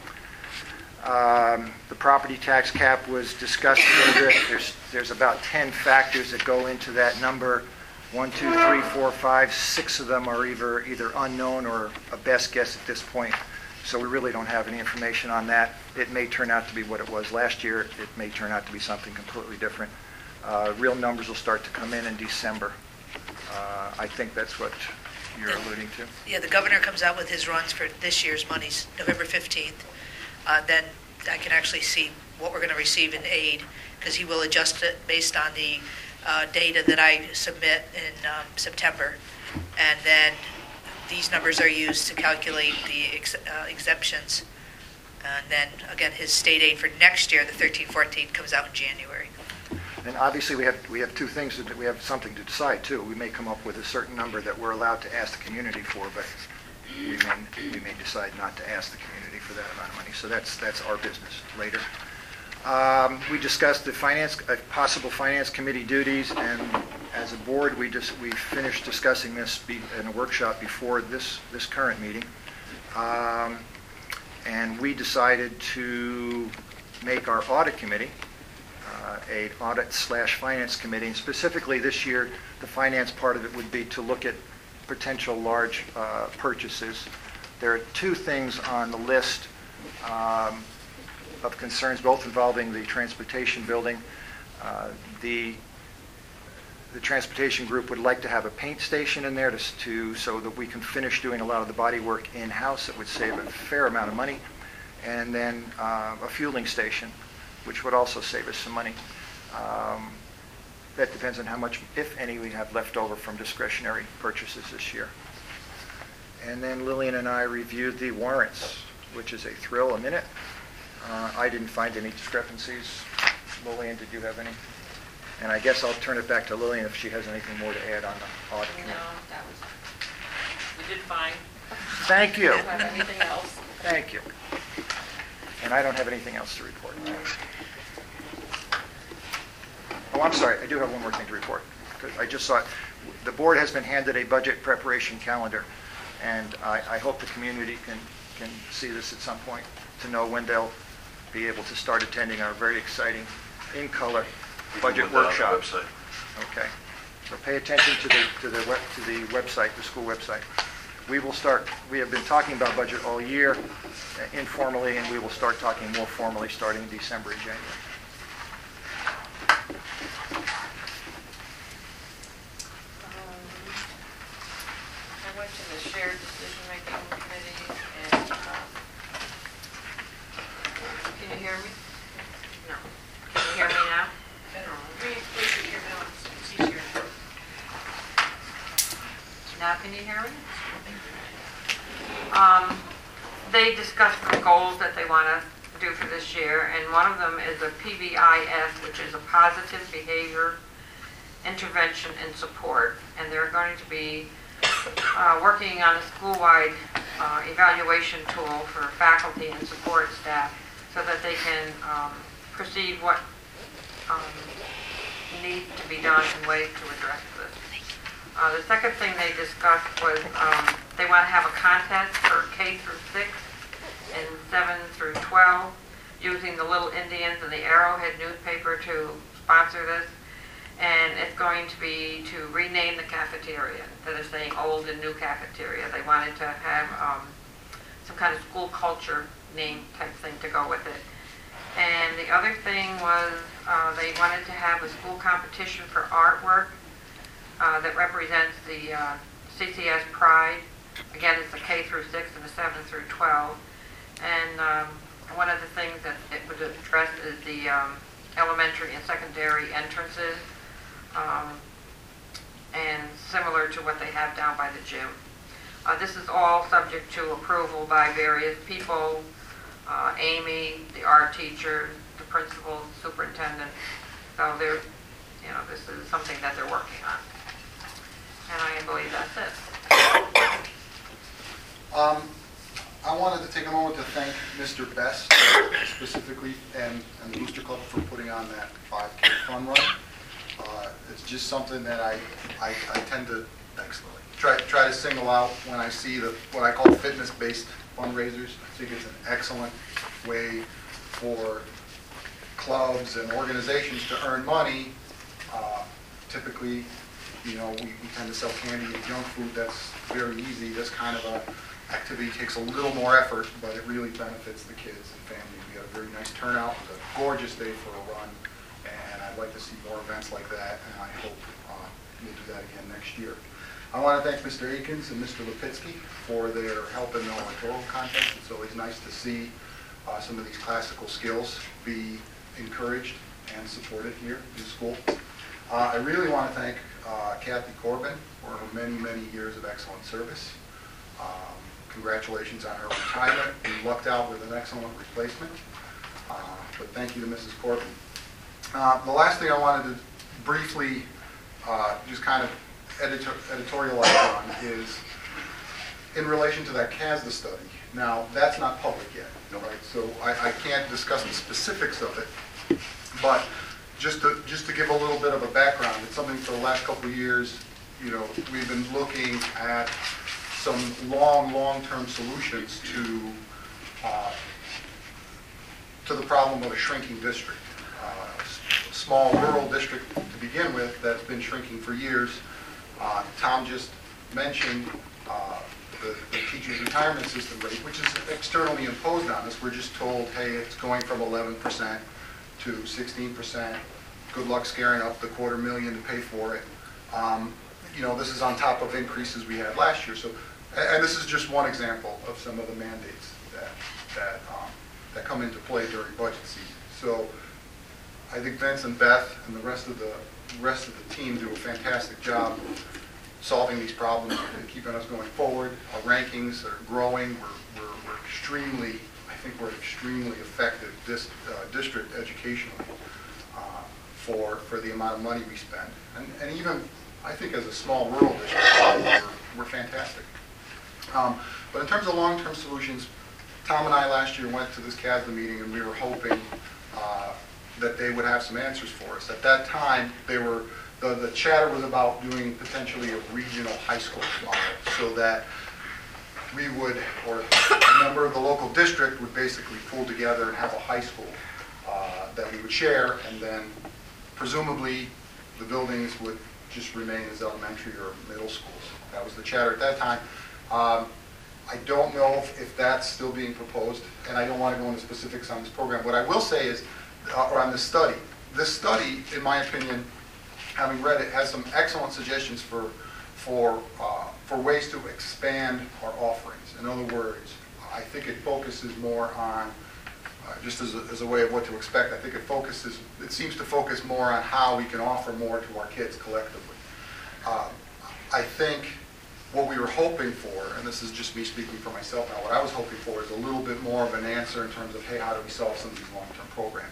Um, the property tax cap was discussed a little bit. There's, there's about ten factors that go into that number. One, two, three, four, five, six of them are either, either unknown or a best guess at this point. So we really don't have any information on that. It may turn out to be what it was last year. It may turn out to be something completely different. Uh, real numbers will start to come in in December. Uh, I think that's what you're alluding to. Yeah, the governor comes out with his runs for this year's monies, November fifteenth. Uh, then I can actually see what we're going to receive in aid, because he will adjust it based on the uh, data that I submit in um, September. And then these numbers are used to calculate the ex uh, exemptions. And then, again, his state aid for next year, the thirteen fourteen, comes out in January. And obviously, we have we have two things that we have something to decide too. We may come up with a certain number that we're allowed to ask the community for, but we may we may decide not to ask the community for that amount of money. So that's that's our business later. Um, we discussed the finance uh, possible finance committee duties, and as a board, we just we finished discussing this be, in a workshop before this this current meeting, um, and we decided to make our audit committee Uh, a audit slash finance committee. And specifically this year, the finance part of it would be to look at potential large uh, purchases. There are two things on the list um, of concerns, both involving the transportation building. Uh, the the transportation group would like to have a paint station in there to, to so that we can finish doing a lot of the body work in-house. It would save a fair amount of money. And then uh, a fueling station, which would also save us some money. Um, that depends on how much, if any, we have left over from discretionary purchases this year. And then Lillian and I reviewed the warrants, which is a thrill a minute. Uh, I didn't find any discrepancies. Lillian, did you have any? And I guess I'll turn it back to Lillian if she has anything more to add on the audit committee. No, that was, we did fine. Thank you. Do you have anything else? Thank you. And I don't have anything else to report. Oh, I'm sorry. I do have one more thing to report. I just saw it. The board has been handed a budget preparation calendar, and I, I hope the community can, can see this at some point to know when they'll be able to start attending our very exciting, in-color budget workshop. Okay. So pay attention to the to the web, to the website, the school website. We will start. We have been talking about budget all year, uh, informally, and we will start talking more formally starting in December and January. Um, I went to the shared decision-making committee, and um, can you hear me? No. Can you hear me now? Now can you hear me? Um, they discussed the goals that they want to do for this year, and one of them is a P B I S, which is a positive behavior intervention and support, and they're going to be uh, working on a school-wide uh, evaluation tool for faculty and support staff so that they can um, perceive what um, needs to be done and ways to address this. Uh, the second thing they discussed was um, they want to have a contest for K through six and seven through twelve, using the Little Indians and the Arrowhead newspaper to sponsor this. And it's going to be to rename the cafeteria. Instead of saying old and new cafeteria, they wanted to have um, some kind of school culture name type thing to go with it. And the other thing was uh, they wanted to have a school competition for artwork uh, that represents the uh, C C S Pride. Again, it's the K through six and the seven through twelve. And um, one of the things that it would address is the um, elementary and secondary entrances, um, and similar to what they have down by the gym. Uh, this is all subject to approval by various people, uh, Amy, the art teacher, the principal, superintendent. So they're, you know, this is something that they're working on. And I believe that's it. Um, I wanted to take a moment to thank Mister Best specifically and, and the Booster Club for putting on that five K fun run. Uh, it's just something that I, I, I tend to thanks, Lily, try, try to single out when I see the what I call fitness-based fundraisers. I think it's an excellent way for clubs and organizations to earn money. Uh, typically, you know, we, we tend to sell candy and junk food. That's very easy. This kind of a activity takes a little more effort, but it really benefits the kids and families. We had a very nice turnout. It was a gorgeous day for a run, and I'd like to see more events like that, and I hope uh, we'll do that again next year. I want to thank Mister Akins and Mister Lipitsky for their help in the electoral contest. It's always nice to see uh, some of these classical skills be encouraged and supported here in school. Uh, I really want to thank uh, Kathy Corbin for her many, many years of excellent service. Um, Congratulations on her retirement. We lucked out with an excellent replacement. Uh, but thank you to Missus Corbin. Uh, the last thing I wanted to briefly uh, just kind of editor editorialize on is in relation to that C A S D A study. Now, that's not public yet, right? So I, I can't discuss the specifics of it. But just to, just to give a little bit of a background, it's something for the last couple of years, you know, we've been looking at some long, long-term solutions to uh, to the problem of a shrinking district. Uh, small rural district to begin with that's been shrinking for years. Uh, Tom just mentioned uh, the, the teacher's retirement system rate, which is externally imposed on us. We're just told, hey, it's going from eleven percent to sixteen percent. Good luck scaring up the quarter million to pay for it. Um, you know, this is on top of increases we had last year. So. And this is just one example of some of the mandates that that um, that come into play during budget season. So I think Vince and Beth and the rest of the rest of the team do a fantastic job solving these problems and keeping us going forward. Our rankings are growing. We're, we're, we're extremely, I think we're extremely effective dis, uh, district educationally uh, for for the amount of money we spend. And, and even I think as a small rural district, we're, we're fantastic. Um, but in terms of long-term solutions, Tom and I last year went to this C A S D A meeting and we were hoping uh, that they would have some answers for us. At that time, they were the, the chatter was about doing potentially a regional high school model so that we would, or a member of the local district would basically pull together and have a high school uh, that we would share, and then presumably the buildings would just remain as elementary or middle schools. That was the chatter at that time. Um, I don't know if, if that's still being proposed, and I don't want to go into specifics on this program. What I will say is, uh, or on this study, this study, in my opinion, having read it, has some excellent suggestions for for uh, for ways to expand our offerings. In other words, I think it focuses more on, uh, just as a, as a way of what to expect, I think it focuses, it seems to focus more on how we can offer more to our kids collectively. Uh, I think what we were hoping for, and this is just me speaking for myself now, what I was hoping for is a little bit more of an answer in terms of, hey, how do we solve some of these long-term programs?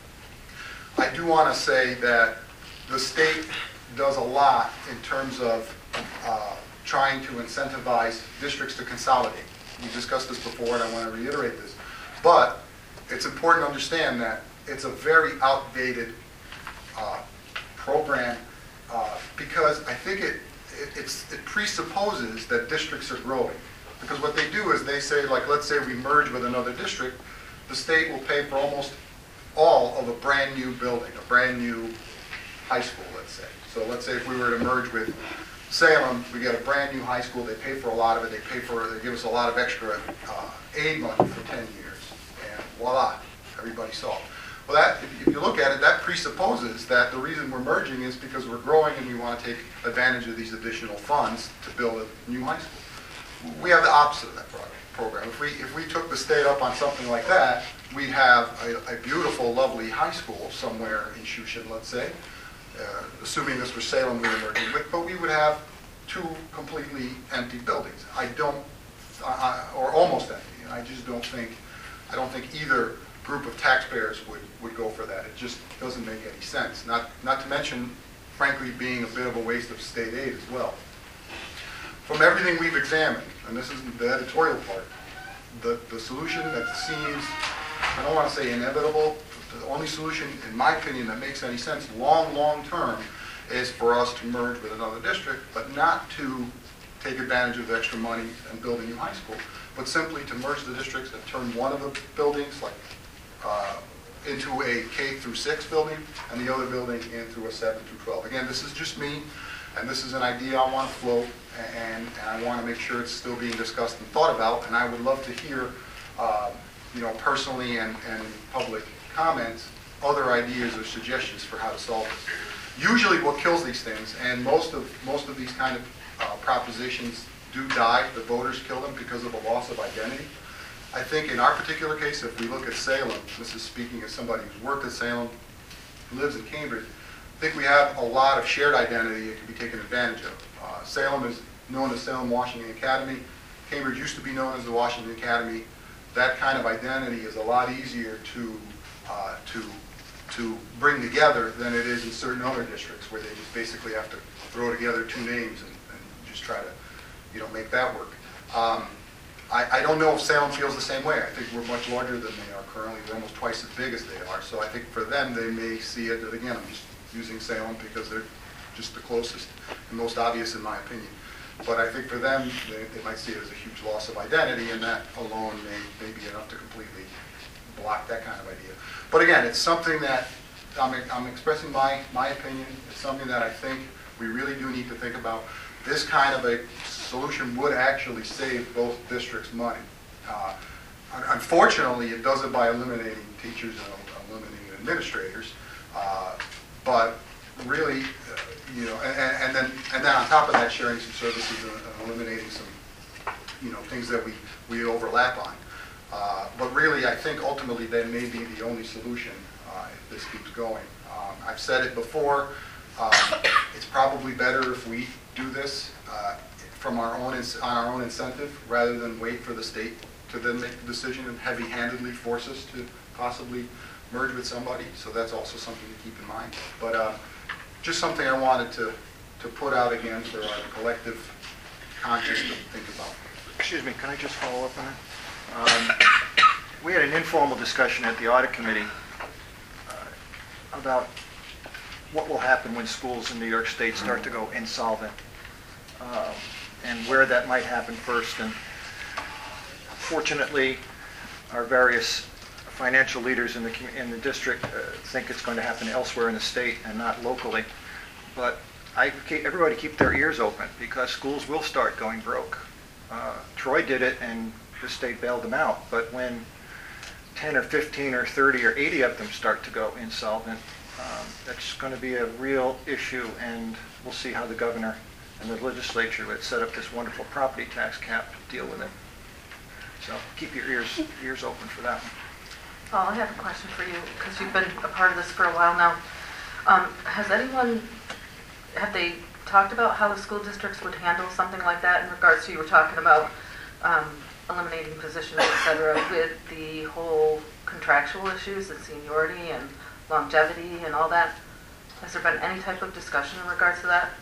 I do want to say that the state does a lot in terms of uh, trying to incentivize districts to consolidate. We discussed this before, and I want to reiterate this. But it's important to understand that it's a very outdated uh, program uh, because I think it It, it's, it presupposes that districts are growing. Because what they do is they say, like, let's say we merge with another district, the state will pay for almost all of a brand new building, a brand new high school, let's say. So let's say if we were to merge with Salem, we get a brand new high school, they pay for a lot of it, they pay for, they give us a lot of extra uh, aid money for ten years, and voila, everybody solved. Well, that, if you look at it, that presupposes that the reason we're merging is because we're growing and we want to take advantage of these additional funds to build a new high school. We have the opposite of that pro- program. If we, if we took the state up on something like that, we'd have a, a beautiful, lovely high school somewhere in Shushan, let's say, uh, assuming this was Salem we were merging with, but we would have two completely empty buildings. I don't, I, I, or almost empty. And I just don't think, I don't think either group of taxpayers would, would go for that. It just doesn't make any sense. Not, not to mention, frankly, being a bit of a waste of state aid as well. From everything we've examined, and this is the editorial part, the, the solution that seems, I don't want to say inevitable, the only solution, in my opinion, that makes any sense long, long term is for us to merge with another district, but not to take advantage of the extra money and build a new high school, but simply to merge the districts and turn one of the buildings, like Uh, into a K through six building and the other building into a seven through twelve. Again, this is just me, and this is an idea I want to float, and, and I want to make sure it's still being discussed and thought about, and I would love to hear, uh, you know, personally and, and in public comments, other ideas or suggestions for how to solve it. Usually what kills these things, and most of, most of these kind of uh, propositions do die, the voters kill them because of a loss of identity. I think in our particular case, if we look at Salem, this is speaking as somebody who's worked at Salem, lives in Cambridge, I think we have a lot of shared identity that can be taken advantage of. Uh, Salem is known as Salem Washington Academy. Cambridge used to be known as the Washington Academy. That kind of identity is a lot easier to, uh, to, to bring together than it is in certain other districts where they just basically have to throw together two names and, and just try to, you know, make that work. Um, I, I don't know if Salem feels the same way. I think we're much larger than they are currently. We're almost twice as big as they are. So I think for them, they may see it, and again, I'm just using Salem because they're just the closest and most obvious in my opinion. But I think for them, they, they might see it as a huge loss of identity, and that alone may, may be enough to completely block that kind of idea. But again, it's something that I'm, I'm expressing my, my opinion. It's something that I think we really do need to think about. This kind of a solution would actually save both districts money. Uh, unfortunately, it does it by eliminating teachers and eliminating administrators. Uh, but really, uh, you know, and, and then and then on top of that, sharing some services and, and eliminating some, you know, things that we we overlap on. Uh, but really, I think ultimately that may be the only solution uh, if this keeps going. Um, I've said it before. Um, it's probably better if we do this uh, from our own on our own incentive rather than wait for the state to then make the decision and heavy-handedly force us to possibly merge with somebody. So that's also something to keep in mind. But uh, just something I wanted to to put out again for our collective conscience to think about. Excuse me, can I just follow up on that? Um, we had an informal discussion at the audit committee uh, about what will happen when schools in New York State start to go insolvent, uh, and where that might happen first. And fortunately, our various financial leaders in the in the district uh, think it's going to happen elsewhere in the state and not locally. But I keep, everybody keep their ears open because schools will start going broke. Uh, Troy did it, and the state bailed them out. But when ten or fifteen or thirty or eighty of them start to go insolvent, Um, that's going to be a real issue, and we'll see how the governor and the legislature that set up this wonderful property tax cap deal with it. So keep your ears ears open for that one. Paul, I have a question for you because you've been a part of this for a while now. Um, has anyone, have they talked about how the school districts would handle something like that in regards to, you were talking about um, eliminating positions, et cetera, with the whole contractual issues and seniority and longevity and all that? Has there been any type of discussion in regards to that?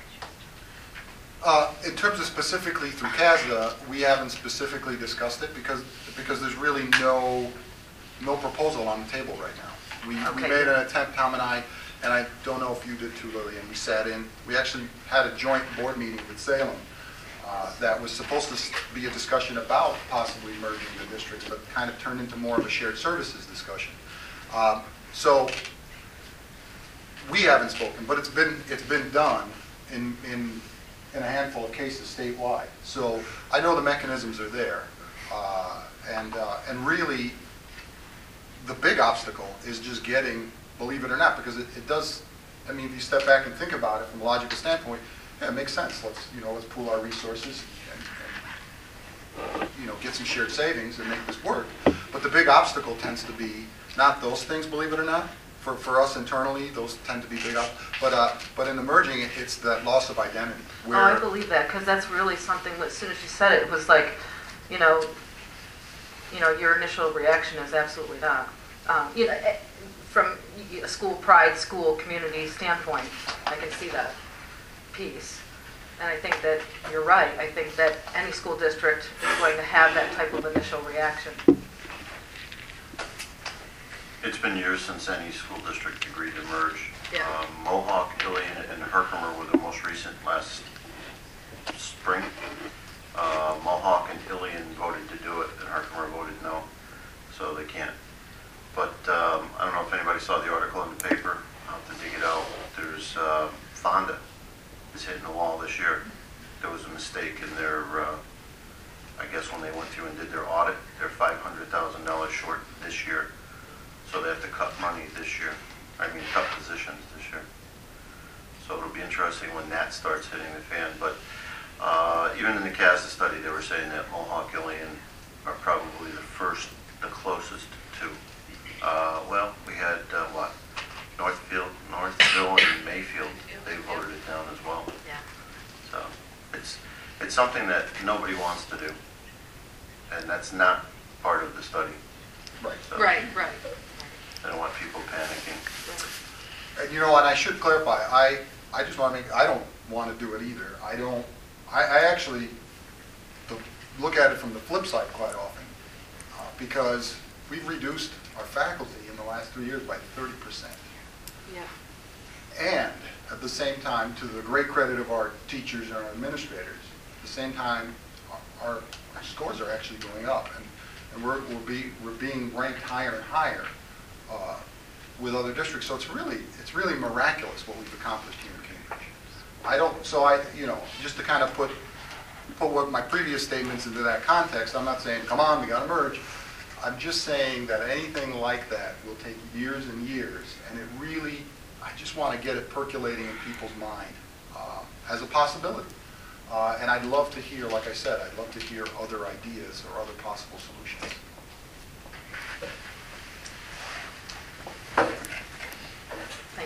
Uh, in terms of specifically through CASDA, we haven't specifically discussed it because because there's really no no proposal on the table right now. We, Okay. we made an attempt, Tom and I, and I don't know if you did too, Lillian. We sat in. We actually had a joint board meeting with Salem uh, that was supposed to be a discussion about possibly merging the districts, but kind of turned into more of a shared services discussion. Um, so we haven't spoken, but it's been, it's been done in, in, in a handful of cases statewide. So I know the mechanisms are there. Uh, and, uh, and really, the big obstacle is just getting, believe it or not, because it, it does, I mean, if you step back and think about it from a logical standpoint, yeah, it makes sense. Let's, you know, let's pool our resources and, and you know, get some shared savings and make this work. But the big obstacle tends to be not those things, believe it or not. For, for us internally, those tend to be big up. But uh, but in emerging, it, it's that loss of identity. Where Oh, I believe that, because that's really something that as soon as you said it, it was like, you know, you know, your initial reaction is absolutely not. Um, you know, eh, from a school pride, school community standpoint, I can see that piece. And I think that you're right. I think that any school district is going to have that type of initial reaction. It's been years since any school district agreed to merge. Yeah. Um, Mohawk, Ilion, and Herkimer were the most recent last spring. Uh, Mohawk and Ilion voted to do it, and Herkimer voted no, so they can't. But um, I don't know if anybody saw the article in the paper. I'll have to dig it out. There's uh, Fonda is hitting the wall this year. There was a mistake in their, uh, I guess when they went through and did their audit, they're five hundred thousand dollars short this year. So they have to cut money this year. I mean, cut positions this year. So it'll be interesting when that starts hitting the fan. But uh, even in the CASA study, they were saying that Mohawk, Ilion are probably the first, the closest to. Uh, well, we had uh, what? Northfield, Northville, and Mayfield. They voted it down as well. Yeah. So it's it's something that nobody wants to do, and that's not part of the study. Right. So Right, right. I don't want people panicking. And you know what, I should clarify, I, I just want to make, I don't want to do it either. I don't, I, I actually to look at it from the flip side quite often, uh, because we've reduced our faculty in the last three years by thirty percent. Yeah. And at the same time, to the great credit of our teachers and our administrators, at the same time, our, our, our scores are actually going up. And, and we're, we're, be, we're being ranked higher and higher uh, with other districts. So it's really, it's really miraculous what we've accomplished here in Cambridge. I don't, so I, you know, just to kind of put, put what my previous statements into that context, I'm not saying, come on, we got to merge. I'm just saying that anything like that will take years and years, and it really, I just want to get it percolating in people's mind uh, as a possibility. Uh, and I'd love to hear, like I said, I'd love to hear other ideas or other possible solutions. Thank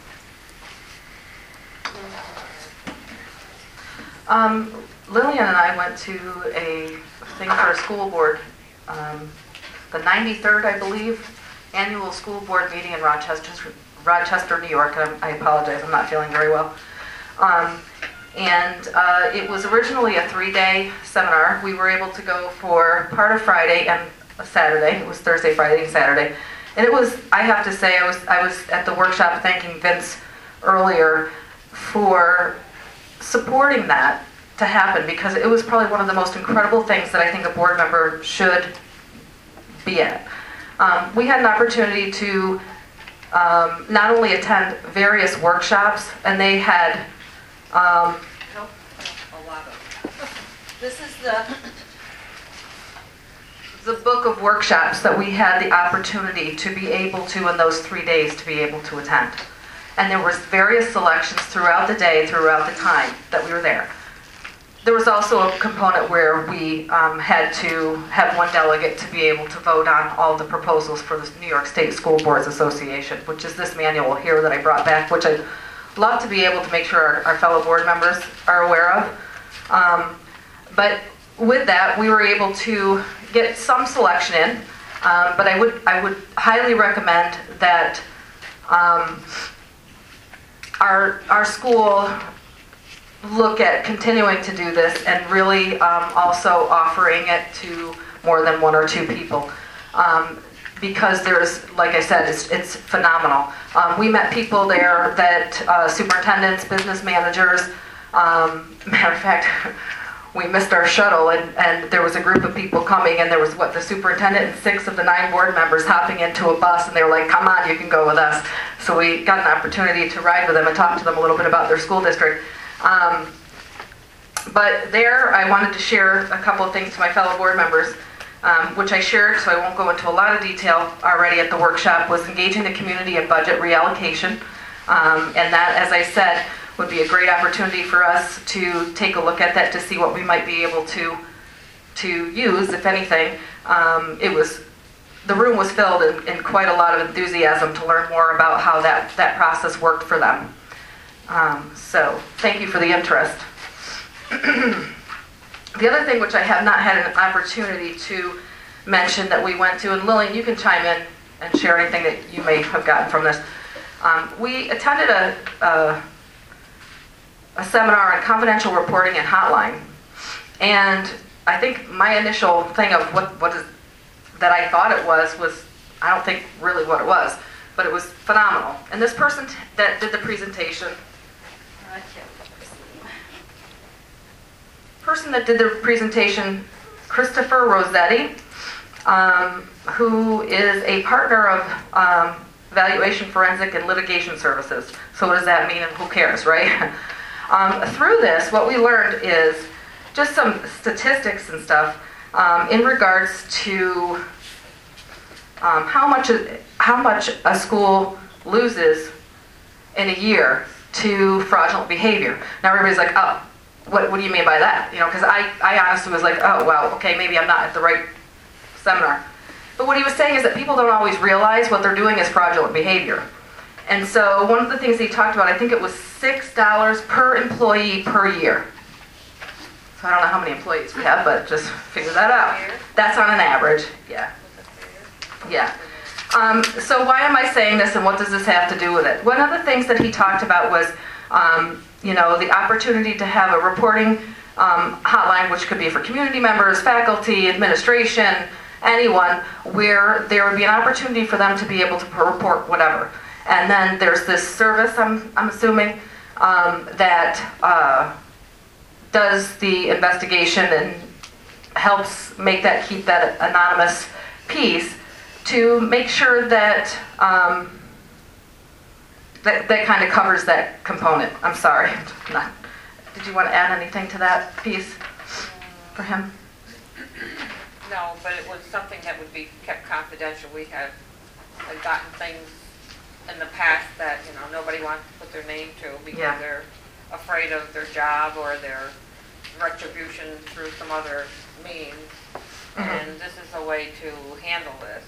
you. Um, Lillian and I went to a thing for a school board, um, the ninety-third, I believe, annual school board meeting in Rochester, Rochester, New York. And I apologize, I'm not feeling very well. Um, and uh, it was originally a three-day seminar. We were able to go for part of Friday and a Saturday. It was Thursday, Friday, and Saturday. And it was, I have to say, I was I was at the workshop thanking Vince earlier for supporting that to happen, because it was probably one of the most incredible things that I think a board member should be at. Um, we had an opportunity to um, not only attend various workshops, and they had um, a lot of. This is the the book of workshops that we had the opportunity to be able to, in those three days, to be able to attend. And there was various selections throughout the day, throughout the time that we were there. There was also a component where we um, had to have one delegate to be able to vote on all the proposals for the New York State School Boards Association, which is this manual here that I brought back, which I'd love to be able to make sure our, our fellow board members are aware of. Um, but with that, we were able to get some selection in, um, but I would I would highly recommend that um, our our school look at continuing to do this and really um, also offering it to more than one or two people. Um, because there's, like I said, it's, it's phenomenal. Um, we met people there that, uh, superintendents, business managers, um, matter of fact, we missed our shuttle, and, and there was a group of people coming, and there was, what, the superintendent and six of the nine board members hopping into a bus, and they were like, come on, you can go with us. So we got an opportunity to ride with them and talk to them a little bit about their school district. Um, but there, I wanted to share a couple of things to my fellow board members, um, which I shared, so I won't go into a lot of detail already at the workshop, was engaging the community in budget reallocation. Um, and that, as I said, would be a great opportunity for us to take a look at that to see what we might be able to to use, if anything. Um, it was, the room was filled in, in quite a lot of enthusiasm to learn more about how that, that process worked for them. Um, so thank you for the interest. The other thing which I have not had an opportunity to mention that we went to, and Lillian, you can chime in and share anything that you may have gotten from this. Um, we attended a, a a seminar on confidential reporting and hotline. And I think my initial thing of what, what is, that I thought it was, was, I don't think really what it was, but it was phenomenal. And this person t- that did the presentation, I can't person that did the presentation, Christopher Rossetti, um, who is a partner of um, Valuation Forensic and Litigation Services. So what does that mean, and who cares, right? Um, through this, what we learned is just some statistics and stuff um, in regards to um, how much how much a school loses in a year to fraudulent behavior. Now everybody's like, oh, what, what do you mean by that? You know, because I, I honestly was like, oh, well, okay, maybe I'm not at the right seminar. But what he was saying is that people don't always realize what they're doing is fraudulent behavior. And so one of the things he talked about, I think it was six dollars per employee per year. So I don't know how many employees we have, but just figure that out. That's on an average, yeah. Yeah. Um, so why am I saying this, and what does this have to do with it? One of the things that he talked about was, um, you know, the opportunity to have a reporting um, hotline, which could be for community members, faculty, administration, anyone, where there would be an opportunity for them to be able to report whatever. And then there's this service, I'm, I'm assuming, um, that uh, does the investigation and helps make that, keep that anonymous piece to make sure that um, that, that kind of covers that component. I'm sorry. Not, did you want to add anything to that piece for him? No, but it was something that would be kept confidential. We have had gotten things in the past that, you know, nobody wants to put their name to because Yeah. they're afraid of their job or their retribution through some other means. Mm-hmm. And this is a way to handle this.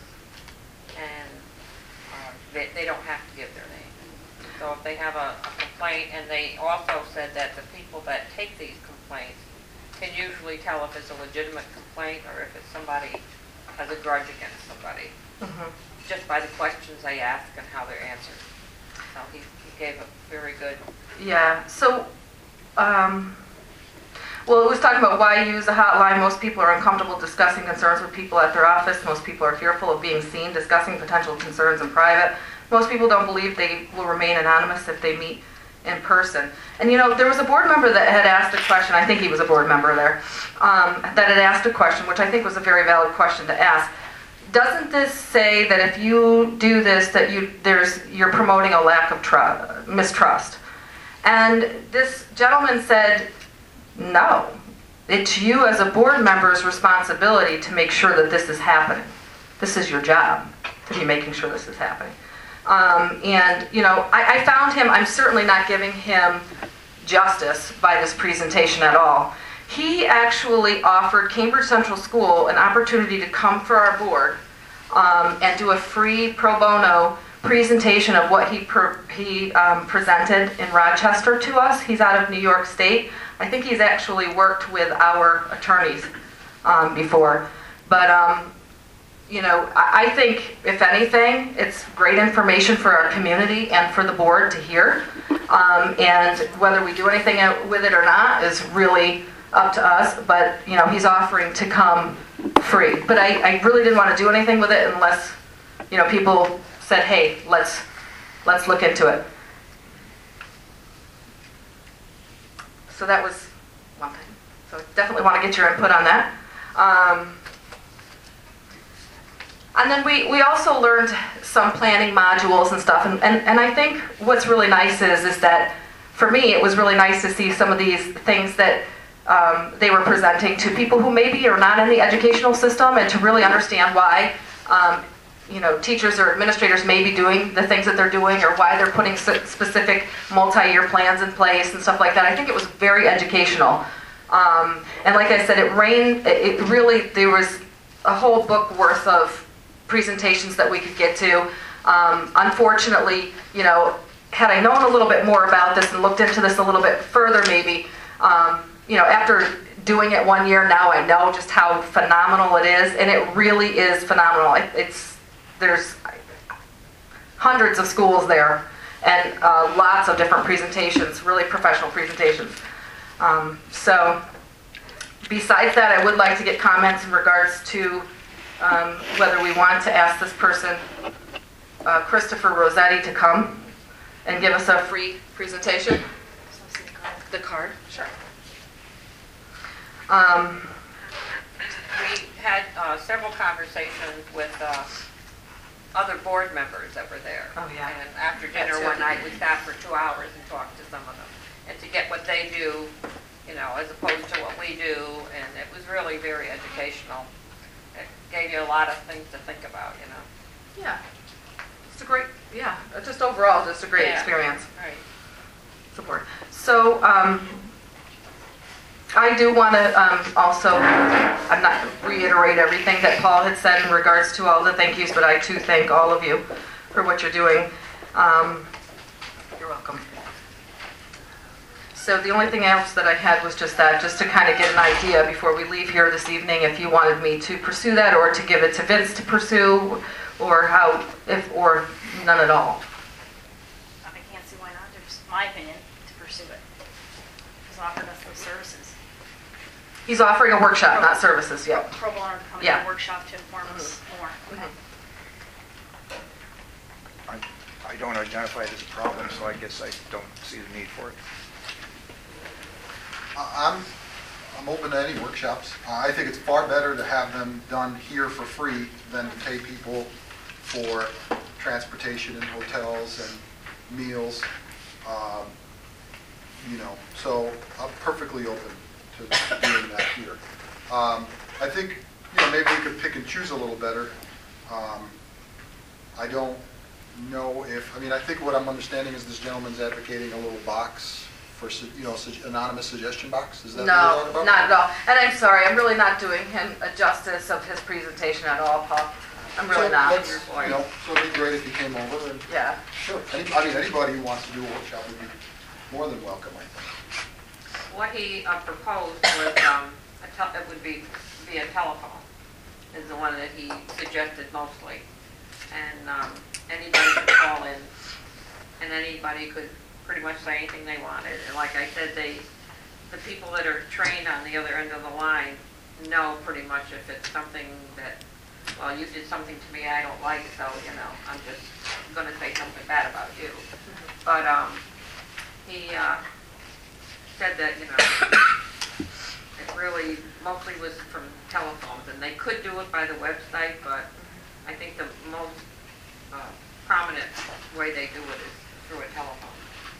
And um, they, they don't have to give their name. So if they have a, a complaint, and they also said that the people that take these complaints can usually tell if it's a legitimate complaint or if it's somebody has a grudge against somebody, Mm-hmm. just by the questions they ask and how they're answered. So he, he gave a very good. Yeah, so, um, well, it was talking about why use a hotline. Most people are uncomfortable discussing concerns with people at their office. Most people are fearful of being seen discussing potential concerns in private. Most people don't believe they will remain anonymous if they meet in person. And you know, there was a board member that had asked a question, I think he was a board member there, um, that had asked a question, which I think was a very valid question to ask. Doesn't this say that if you do this, that you there's you're promoting a lack of trust, mistrust? And this gentleman said, no. It's you as a board member's responsibility to make sure that this is happening. This is your job, to be making sure this is happening. Um, and, you know, I, I found him, I'm certainly not giving him justice by this presentation at all. He actually offered Cambridge Central School an opportunity to come for our board um, and do a free pro bono presentation of what he, per, he um, presented in Rochester to us. He's out of New York State. I think he's actually worked with our attorneys um, before. But, um, you know, I, I think, if anything, it's great information for our community and for the board to hear. Um, and whether we do anything with it or not is really up to us. But, you know, he's offering to come free. But I, I really didn't want to do anything with it unless, you know, people said, hey, let's let's look into it. So that was one thing. So definitely want to get your input on that. Um, and then we, we also learned some planning modules and stuff. And, and, and I think what's really nice is, is that for me, it was really nice to see some of these things that um, they were presenting to people who maybe are not in the educational system, and to really understand why um, you know, teachers or administrators may be doing the things that they're doing, or why they're putting specific multi-year plans in place and stuff like that. I think it was very educational. Um, and like I said, it rained, it really, there was a whole book worth of presentations that we could get to. Um, unfortunately, you know, had I known a little bit more about this and looked into this a little bit further maybe, um, you know, after doing it one year, now I know just how phenomenal it is, and it really is phenomenal. It, it's, there's hundreds of schools there, and uh, lots of different presentations, really professional presentations. Um, so, besides that, I would like to get comments in regards to um, whether we want to ask this person, uh, Christopher Rossetti, to come and give us a free presentation. The card? Sure. Um, We had uh, several conversations with uh, other board members that were there. Oh, yeah. And after dinner one night, we sat for two hours and talked to some of them. And to get what they do, you know, as opposed to what we do, and it was really very educational. It gave you a lot of things to think about, you know. Yeah. It's a great, yeah, just overall, just a great Yeah. experience. Right. Support. So, um, I do want to um, also, I'm not reiterate everything that Paul had said in regards to all the thank yous, but I too thank all of you for what you're doing. Um, you're welcome. So the only thing else that I had was just that, just to kind of get an idea before we leave here this evening, if you wanted me to pursue that, or to give it to Vince to pursue, or how, if, or none at all. I can't see why not, there's my opinion, to pursue it. He's offered us those services. He's offering a workshop, not services, yep. Pro bono to come to Yeah. a workshop to inform us more. Okay. I, I don't identify it as a problem, so I guess I don't see the need for it. I- I'm, I'm open to any workshops. Uh, I think it's far better to have them done here for free than to pay people for transportation and hotels and meals. Um, You know, so I'm perfectly open to doing that here. Um, I think, you know, maybe we could pick and choose a little better. Um, I don't know if, I mean, I think what I'm understanding is this gentleman's advocating a little box for, su- you know, su- anonymous suggestion box. Is that what you're No, talking about? not at all. And I'm sorry, I'm really not doing him a justice of his presentation at all, Paul. I'm really So not. let's, you know, so it'd be great if you came over and, Yeah. sure. Any, I mean, anybody who wants to do a workshop would be more than welcome, I think. What he uh, proposed was, um, a tel- it would be via telephone, is the one that he suggested mostly. And um, anybody could call in, and anybody could pretty much say anything they wanted. And like I said, they, the people that are trained on the other end of the line know pretty much if it's something that, well, you did something to me I don't like, so, you know, I'm just going to say something bad about you. But um, he uh, said that, you know, it really mostly was from telephones, and they could do it by the website, but I think the most uh, prominent way they do it is through a telephone.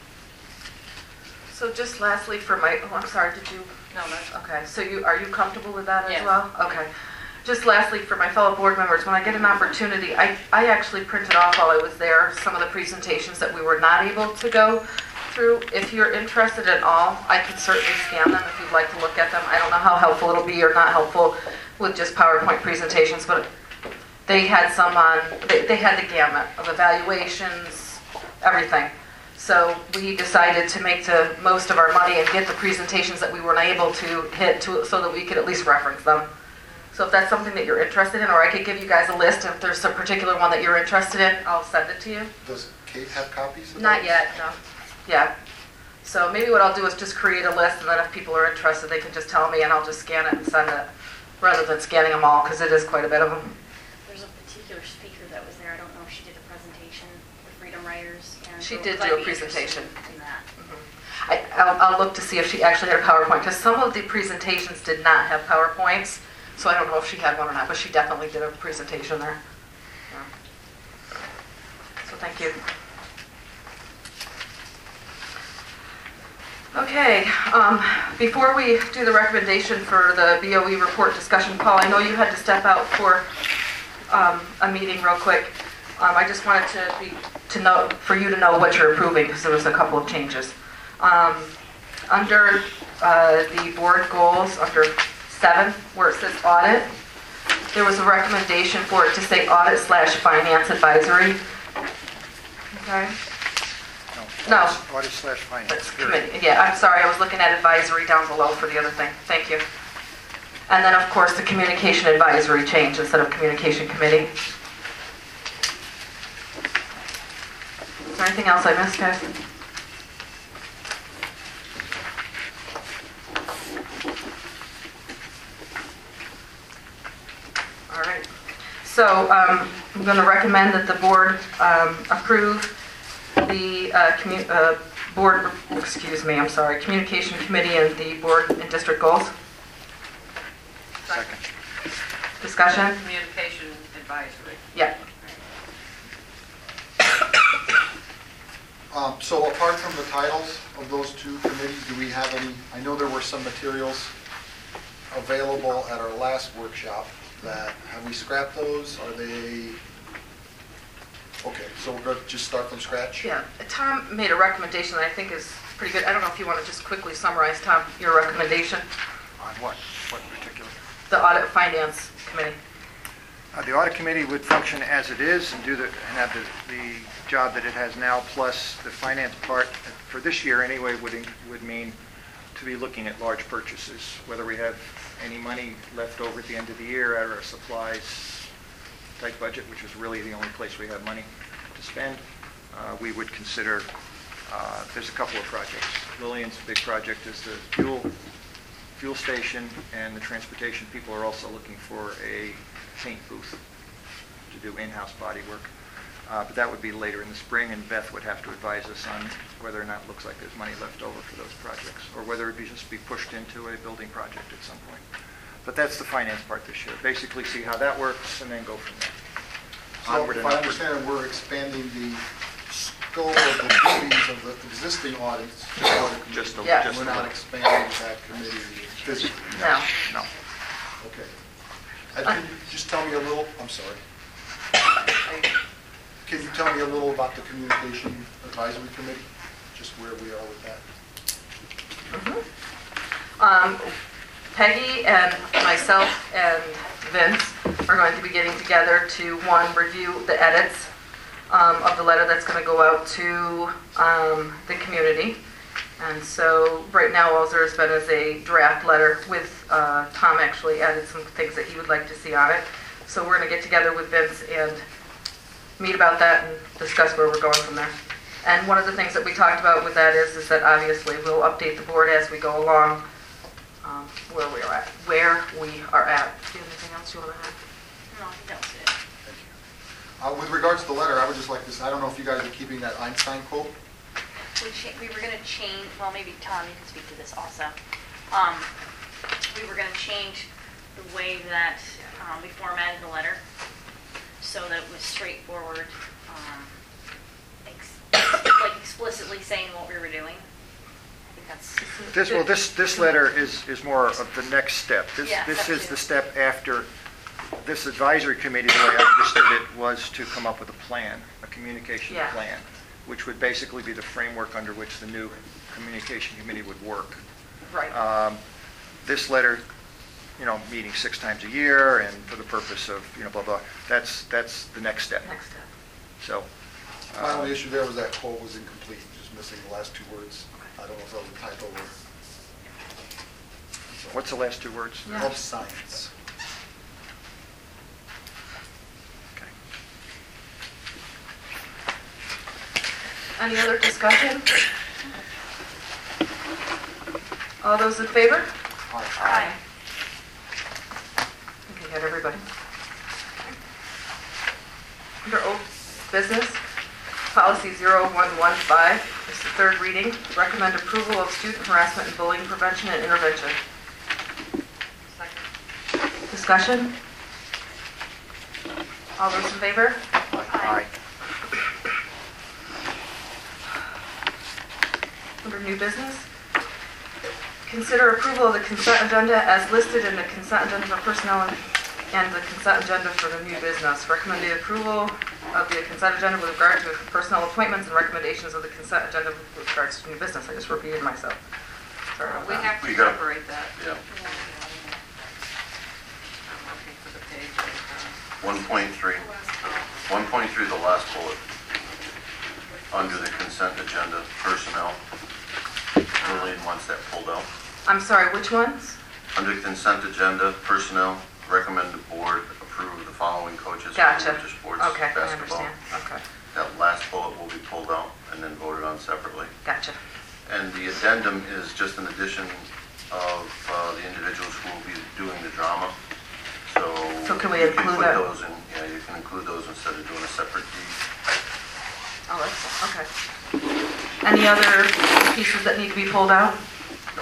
So just lastly for my, oh, I'm sorry, did you? No, that's Okay, so you, are you comfortable with that as Yes. well? Okay. Just lastly, for my fellow board members, when I get an opportunity, I, I actually printed off while I was there some of the presentations that we were not able to go through. If you're interested at all, I could certainly scan them if you'd like to look at them. I don't know how helpful it'll be or not helpful with just PowerPoint presentations, but they had some on, they, they had the gamut of evaluations, everything. So we decided to make the most of our money and get the presentations that we weren't able to hit to, so that we could at least reference them. So if that's something that you're interested in, or I could give you guys a list, if there's a particular one that you're interested in, I'll send it to you. Does Kate have copies of Not those? yet, no. Yeah. So maybe what I'll do is just create a list, and then if people are interested, they can just tell me, and I'll just scan it and send it, rather than scanning them all, because it is quite a bit of them. There's a particular speaker that was there, I don't know if she did a presentation with Freedom Writers. And She so did I'd do a be interested presentation. In that. I, I'll, I'll look to see if she actually had a PowerPoint, because some of the presentations did not have PowerPoints, so I don't know if she had one or not, but she definitely did a presentation there. Yeah. So thank you. Okay, um, before we do the recommendation for the B O E report discussion, Paul, I know you had to step out for um, a meeting real quick. Um, I just wanted to be, to know, for you to know what you're approving, because there was a couple of changes. Um, under uh, the board goals, under seven, where it says audit, there was a recommendation for it to say audit slash finance advisory. Okay. No. Audit slash finance. That's committee. Yeah, I'm sorry, I was looking at advisory down below for the other thing. Thank you. And then, of course, the communication advisory change instead of communication committee. Is there anything else I missed, guys? All right. So um, I'm going to recommend that the board um, approve the uh, commu- uh, board, excuse me, I'm sorry, communication committee and the board and district goals. Second. Discussion? Communication advisory. Yeah. Um, So apart from the titles of those two committees, do we have any, I know there were some materials available at our last workshop that, have we scrapped those? Are they, okay, so we're going to just start from scratch? Yeah. Tom made a recommendation that I think is pretty good. I don't know if you want to just quickly summarize, Tom, your recommendation. On what? What in particular? The audit finance committee. Uh, The audit committee would function as it is and do the, and have the, the job that it has now, plus the finance part, for this year anyway, would, in- would mean to be looking at large purchases, whether we have any money left over at the end of the year out of our supplies type budget, which is really the only place we have money to spend. Uh, we would consider, uh, there's a couple of projects. Lillian's big project is the fuel, fuel station, and the transportation people are also looking for a paint booth to do in-house body work. Uh, but that would be later in the spring, and Beth would have to advise us on whether or not it looks like there's money left over for those projects, or whether it be just be pushed into a building project at some point. But that's the finance part this year. Basically see how that works and then go from there. So Onward if and I upward. understand, we're expanding the scope of the duties of the existing audits to the audit committee. Just the, Yeah. just We're the- not expanding that committee physically. No. No. Okay. And can you just tell me a little, I'm sorry. Can you tell me a little about the communication advisory committee? Just where we are with that? Mhm. Um, Peggy and myself and Vince are going to be getting together to, one, review the edits um, of the letter that's going to go out to um, the community. And so right now, all there's been is a draft letter with, uh, Tom actually added some things that he would like to see on it. So we're going to get together with Vince and meet about that and discuss where we're going from there. And one of the things that we talked about with that is, is that obviously we'll update the board as we go along, um, where we are at, where we are at. Do you have anything else you want to add? No, I think that was it. Uh, With regards to the letter, I would just like to, I don't know if you guys are keeping that Einstein quote? We cha- we were gonna change, well, maybe Tom, you can speak to this also. Um, we were gonna change the way that, um, we formatted the letter so that it was straightforward, um, ex- like explicitly saying what we were doing. I think that's. This, well, this, this letter is, is more of the next step. This, Yeah, this step is two. the step after, this advisory committee, the way I understood it, was to come up with a plan, a communication Yeah. plan, which would basically be the framework under which the new communication committee would work. Right. Um, This letter, you know, meeting six times a year and for the purpose of, you know, blah, blah, that's, that's the next step. Next step. So. My uh, only issue there was that quote was incomplete, just missing the last two words. I don't know if that was a typo or. What's the last two words? Yeah. Of science. Okay. Any other discussion? All those in favor? Aye. Okay, got everybody. Under old business, policy zero one one five, this is third reading. Recommend approval of student harassment and bullying prevention and intervention. Discussion? All those in favor? Aye. Under new business, consider approval of the consent agenda as listed in the consent agenda for personnel and and the consent agenda for the new business. Recommended approval of the consent agenda with regard to personnel appointments and recommendations of the consent agenda with regards to new business. I just repeated myself. Sorry about We that. have We to got- separate that. Yeah. I'm looking for the page right now. one point three. one point three, the last bullet. Under the consent agenda, personnel. Lillian wants that pulled out. I'm sorry, which ones? Under consent agenda, personnel, recommend the board approve the following coaches for Gotcha. winter sports Okay, I basketball. understand. Okay, That last bullet will be pulled out and then voted on separately. gotcha. And the addendum is just an addition of uh, the individuals who will be doing the drama. So So can we you include put that? those in, yeah, you can include those instead of doing a separate deed. Oh, that's, okay. Any other pieces that need to be pulled out? Nope.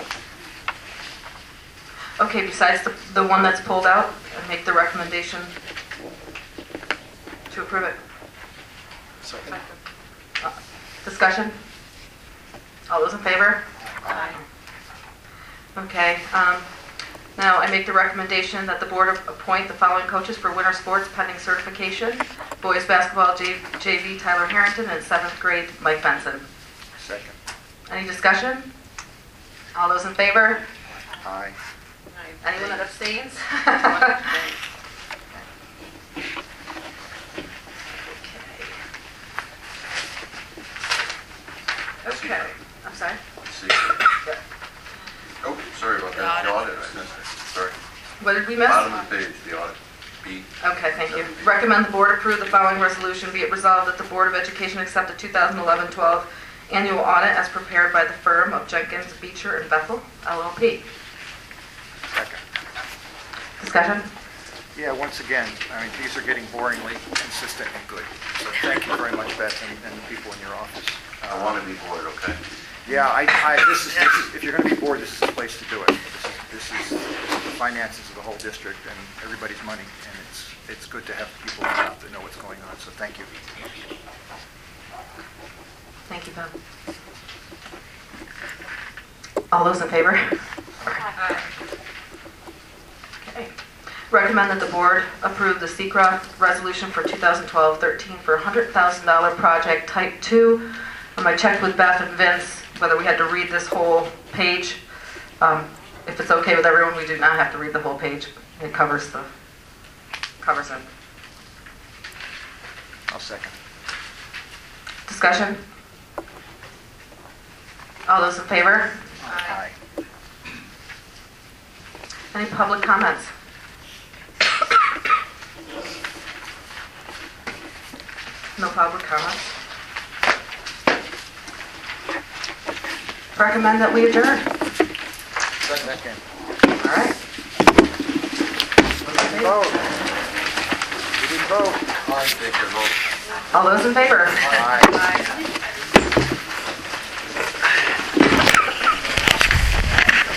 Okay, besides the, the one that's pulled out, I make the recommendation to approve it. Second. Uh, Discussion? All those in favor? Aye. Okay, um, now I make the recommendation that the board appoint the following coaches for winter sports pending certification. Boys basketball, J- JV Tyler Harrington, and seventh grade Mike Benson. Second. Any discussion? All those in favor? Aye. Anyone that abstains? Okay. Okay, I'm sorry? See? Yeah. Oh, sorry about that. The audit, I missed it. Sorry. What did we miss? Bottom of the page, the audit. B. Okay, thank you. Recommend the board approve the following resolution. Be it resolved that the Board of Education accept the two thousand eleven twelve annual audit as prepared by the firm of Jenkins, Beecher, and Bethel, L L P. Second. Discussion? Yeah, once again, I mean, these are getting boringly consistent and good. So thank you very much, Beth, and, and the people in your office. I want to be bored, okay? Yeah, I, I, this is, this is, if you're going to be bored, this is the place to do it. This is, this is, this is the finances of the whole district and everybody's money, and it's, it's good to have people around that know what's going on, so thank you. Thank you, Bob. All those in favor? Aye. Okay. Recommend that the board approve the SECRA resolution for two thousand twelve thirteen for a one hundred thousand dollars project type two. Um, I checked with Beth and Vince whether we had to read this whole page. Um, if it's okay with everyone, we do not have to read the whole page. It covers the, covers it. I'll second. Discussion? All those in favor? Aye. Any public comments? No public comments? Recommend that we adjourn. Second. All right. We didn't vote. We didn't vote. Take your vote. All those in favor? Aye. Aye.